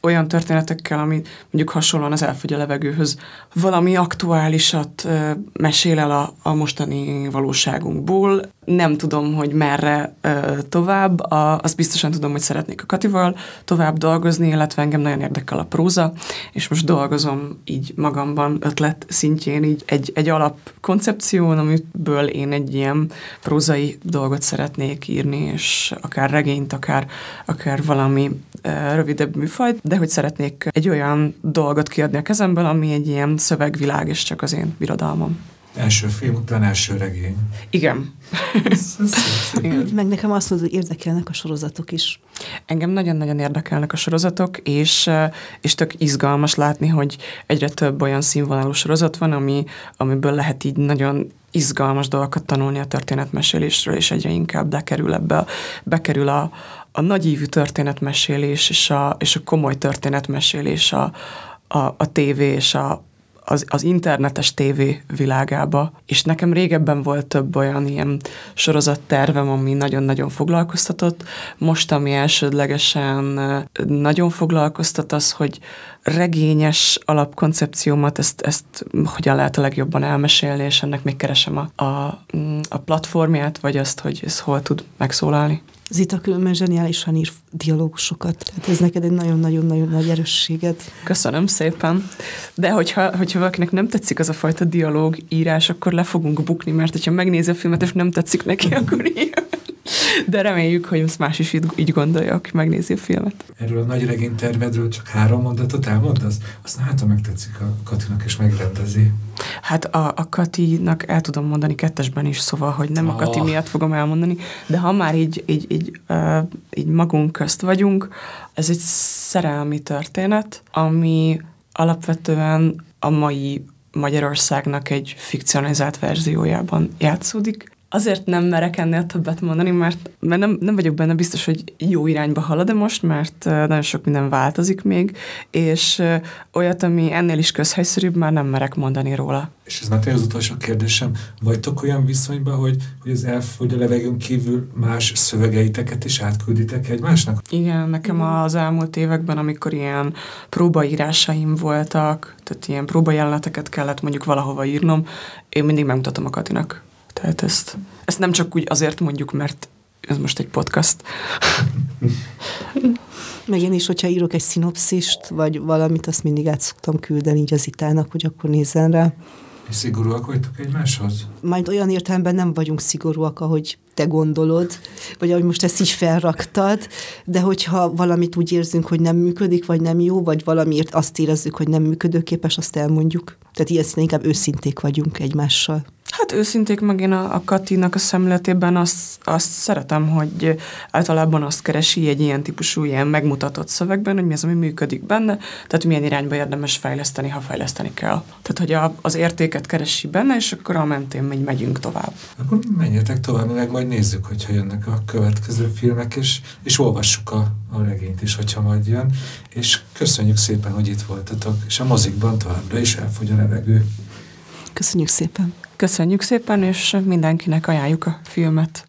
olyan történetekkel, ami mondjuk hasonlóan az Elfogy a levegőhöz valami aktuálisat ö, mesél el a, a mostani valóságunkból. Nem tudom, hogy merre ö, tovább. A, azt biztosan tudom, hogy szeretnék a Katival tovább dolgozni, illetve engem nagyon érdekel a próza, és most dolgozom így magamban ötlet szintjén így egy, egy alapkoncepción, amiből én egy ilyen prózai dolgot szeretnék írni, és akár regényt, akár, akár valami uh, rövidebb műfajt, de hogy szeretnék egy olyan dolgot kiadni a kezemből, ami egy ilyen szövegvilág, és csak az én birodalmam. Első film után első regény. Igen. Ez, ez Igen. Meg nekem azt mondod, hogy érdekelnek a sorozatok is. Engem nagyon-nagyon érdekelnek a sorozatok, és, és tök izgalmas látni, hogy egyre több olyan színvonalú sorozat van, ami, amiből lehet így nagyon izgalmas dolgokat tanulni a történetmesélésről, és egyre inkább bekerül ebbe, bekerül a, a nagyívű történetmesélés, és a, és a komoly történetmesélés, a, a, a tévé és a Az, az internetes tévé világába, és nekem régebben volt több olyan ilyen sorozattervem, ami nagyon-nagyon foglalkoztatott. Most, ami elsődlegesen nagyon foglalkoztat, az, hogy regényes alapkoncepciómat, ezt, ezt hogyan lehet a legjobban elmesélni, és ennek még keresem a, a, a platformját, vagy azt, hogy ez hol tud megszólalni. Zita különben zseniálisan ír dialógusokat. Tehát ez neked egy nagyon-nagyon-nagyon nagy erősséged. Köszönöm szépen. De hogyha, hogyha valakinek nem tetszik az a fajta dialóg írás, akkor le fogunk bukni, mert hogyha megnézi a filmet, és nem tetszik neki, akkor ilyen. De reméljük, hogy most más is így, így gondolja, aki megnézi a filmet. Erről a nagy regénytervedről csak három mondatot elmondasz? Azt hát, ha megtetszik a Katinak, és megrendezi. Hát a, a Katinak el tudom mondani kettesben is, szóval, hogy nem oh. a Kati miatt fogom elmondani, de ha már így, így, így, uh, így magunk közt vagyunk, ez egy szerelmi történet, ami alapvetően a mai Magyarországnak egy fikcionalizált verziójában játszódik. Azért nem merek ennél többet mondani, mert, mert nem, nem vagyok benne biztos, hogy jó irányba halad-e most, mert nagyon sok minden változik még, és olyat, ami ennél is közhelyszerűbb, már nem merek mondani róla. És ez már tényleg az utolsó kérdésem. Vagytok olyan viszonyban, hogy, hogy az Elfogy a levegőn kívül más szövegeiteket is átkülditek egymásnak? Igen, nekem az elmúlt években, amikor ilyen próbaírásaim voltak, tehát ilyen próbajeleneteket kellett mondjuk valahova írnom, én mindig megmutatom a Katinak. Tehát ezt, ezt nem csak úgy azért mondjuk, mert ez most egy podcast. Meg én is, hogyha írok egy szinopszist, vagy valamit, azt mindig át szoktam küldeni így az Itának, hogy akkor nézzen rá. És szigorúak vagytok egymáshoz? Majd olyan értelemben nem vagyunk szigorúak, ahogy te gondolod, vagy ahogy most ezt így felraktad, de hogyha valamit úgy érzünk, hogy nem működik, vagy nem jó, vagy valamiért azt érezzük, hogy nem működőképes, azt elmondjuk. Tehát ilyen színen inkább őszinték vagyunk egymással. Hát őszinték, meg én a, a Katinak a szemléletében azt, azt szeretem, hogy általában azt keresi egy ilyen típusú, ilyen megmutatott szövegben, hogy mi az, ami működik benne, tehát milyen irányba érdemes fejleszteni, ha fejleszteni kell. Tehát, hogy a, az értéket keresi benne, és akkor a mentén megy, megyünk tovább. Akkor menjetek tovább, meg majd nézzük, hogyha jönnek a következő filmek, és, és olvassuk a, a regényt is, hogyha majd jön. És köszönjük szépen, hogy itt voltatok, és a mozikban továbbra is elfogy a levegő. Köszönjük szépen! Köszönjük szépen, és mindenkinek ajánljuk a filmet.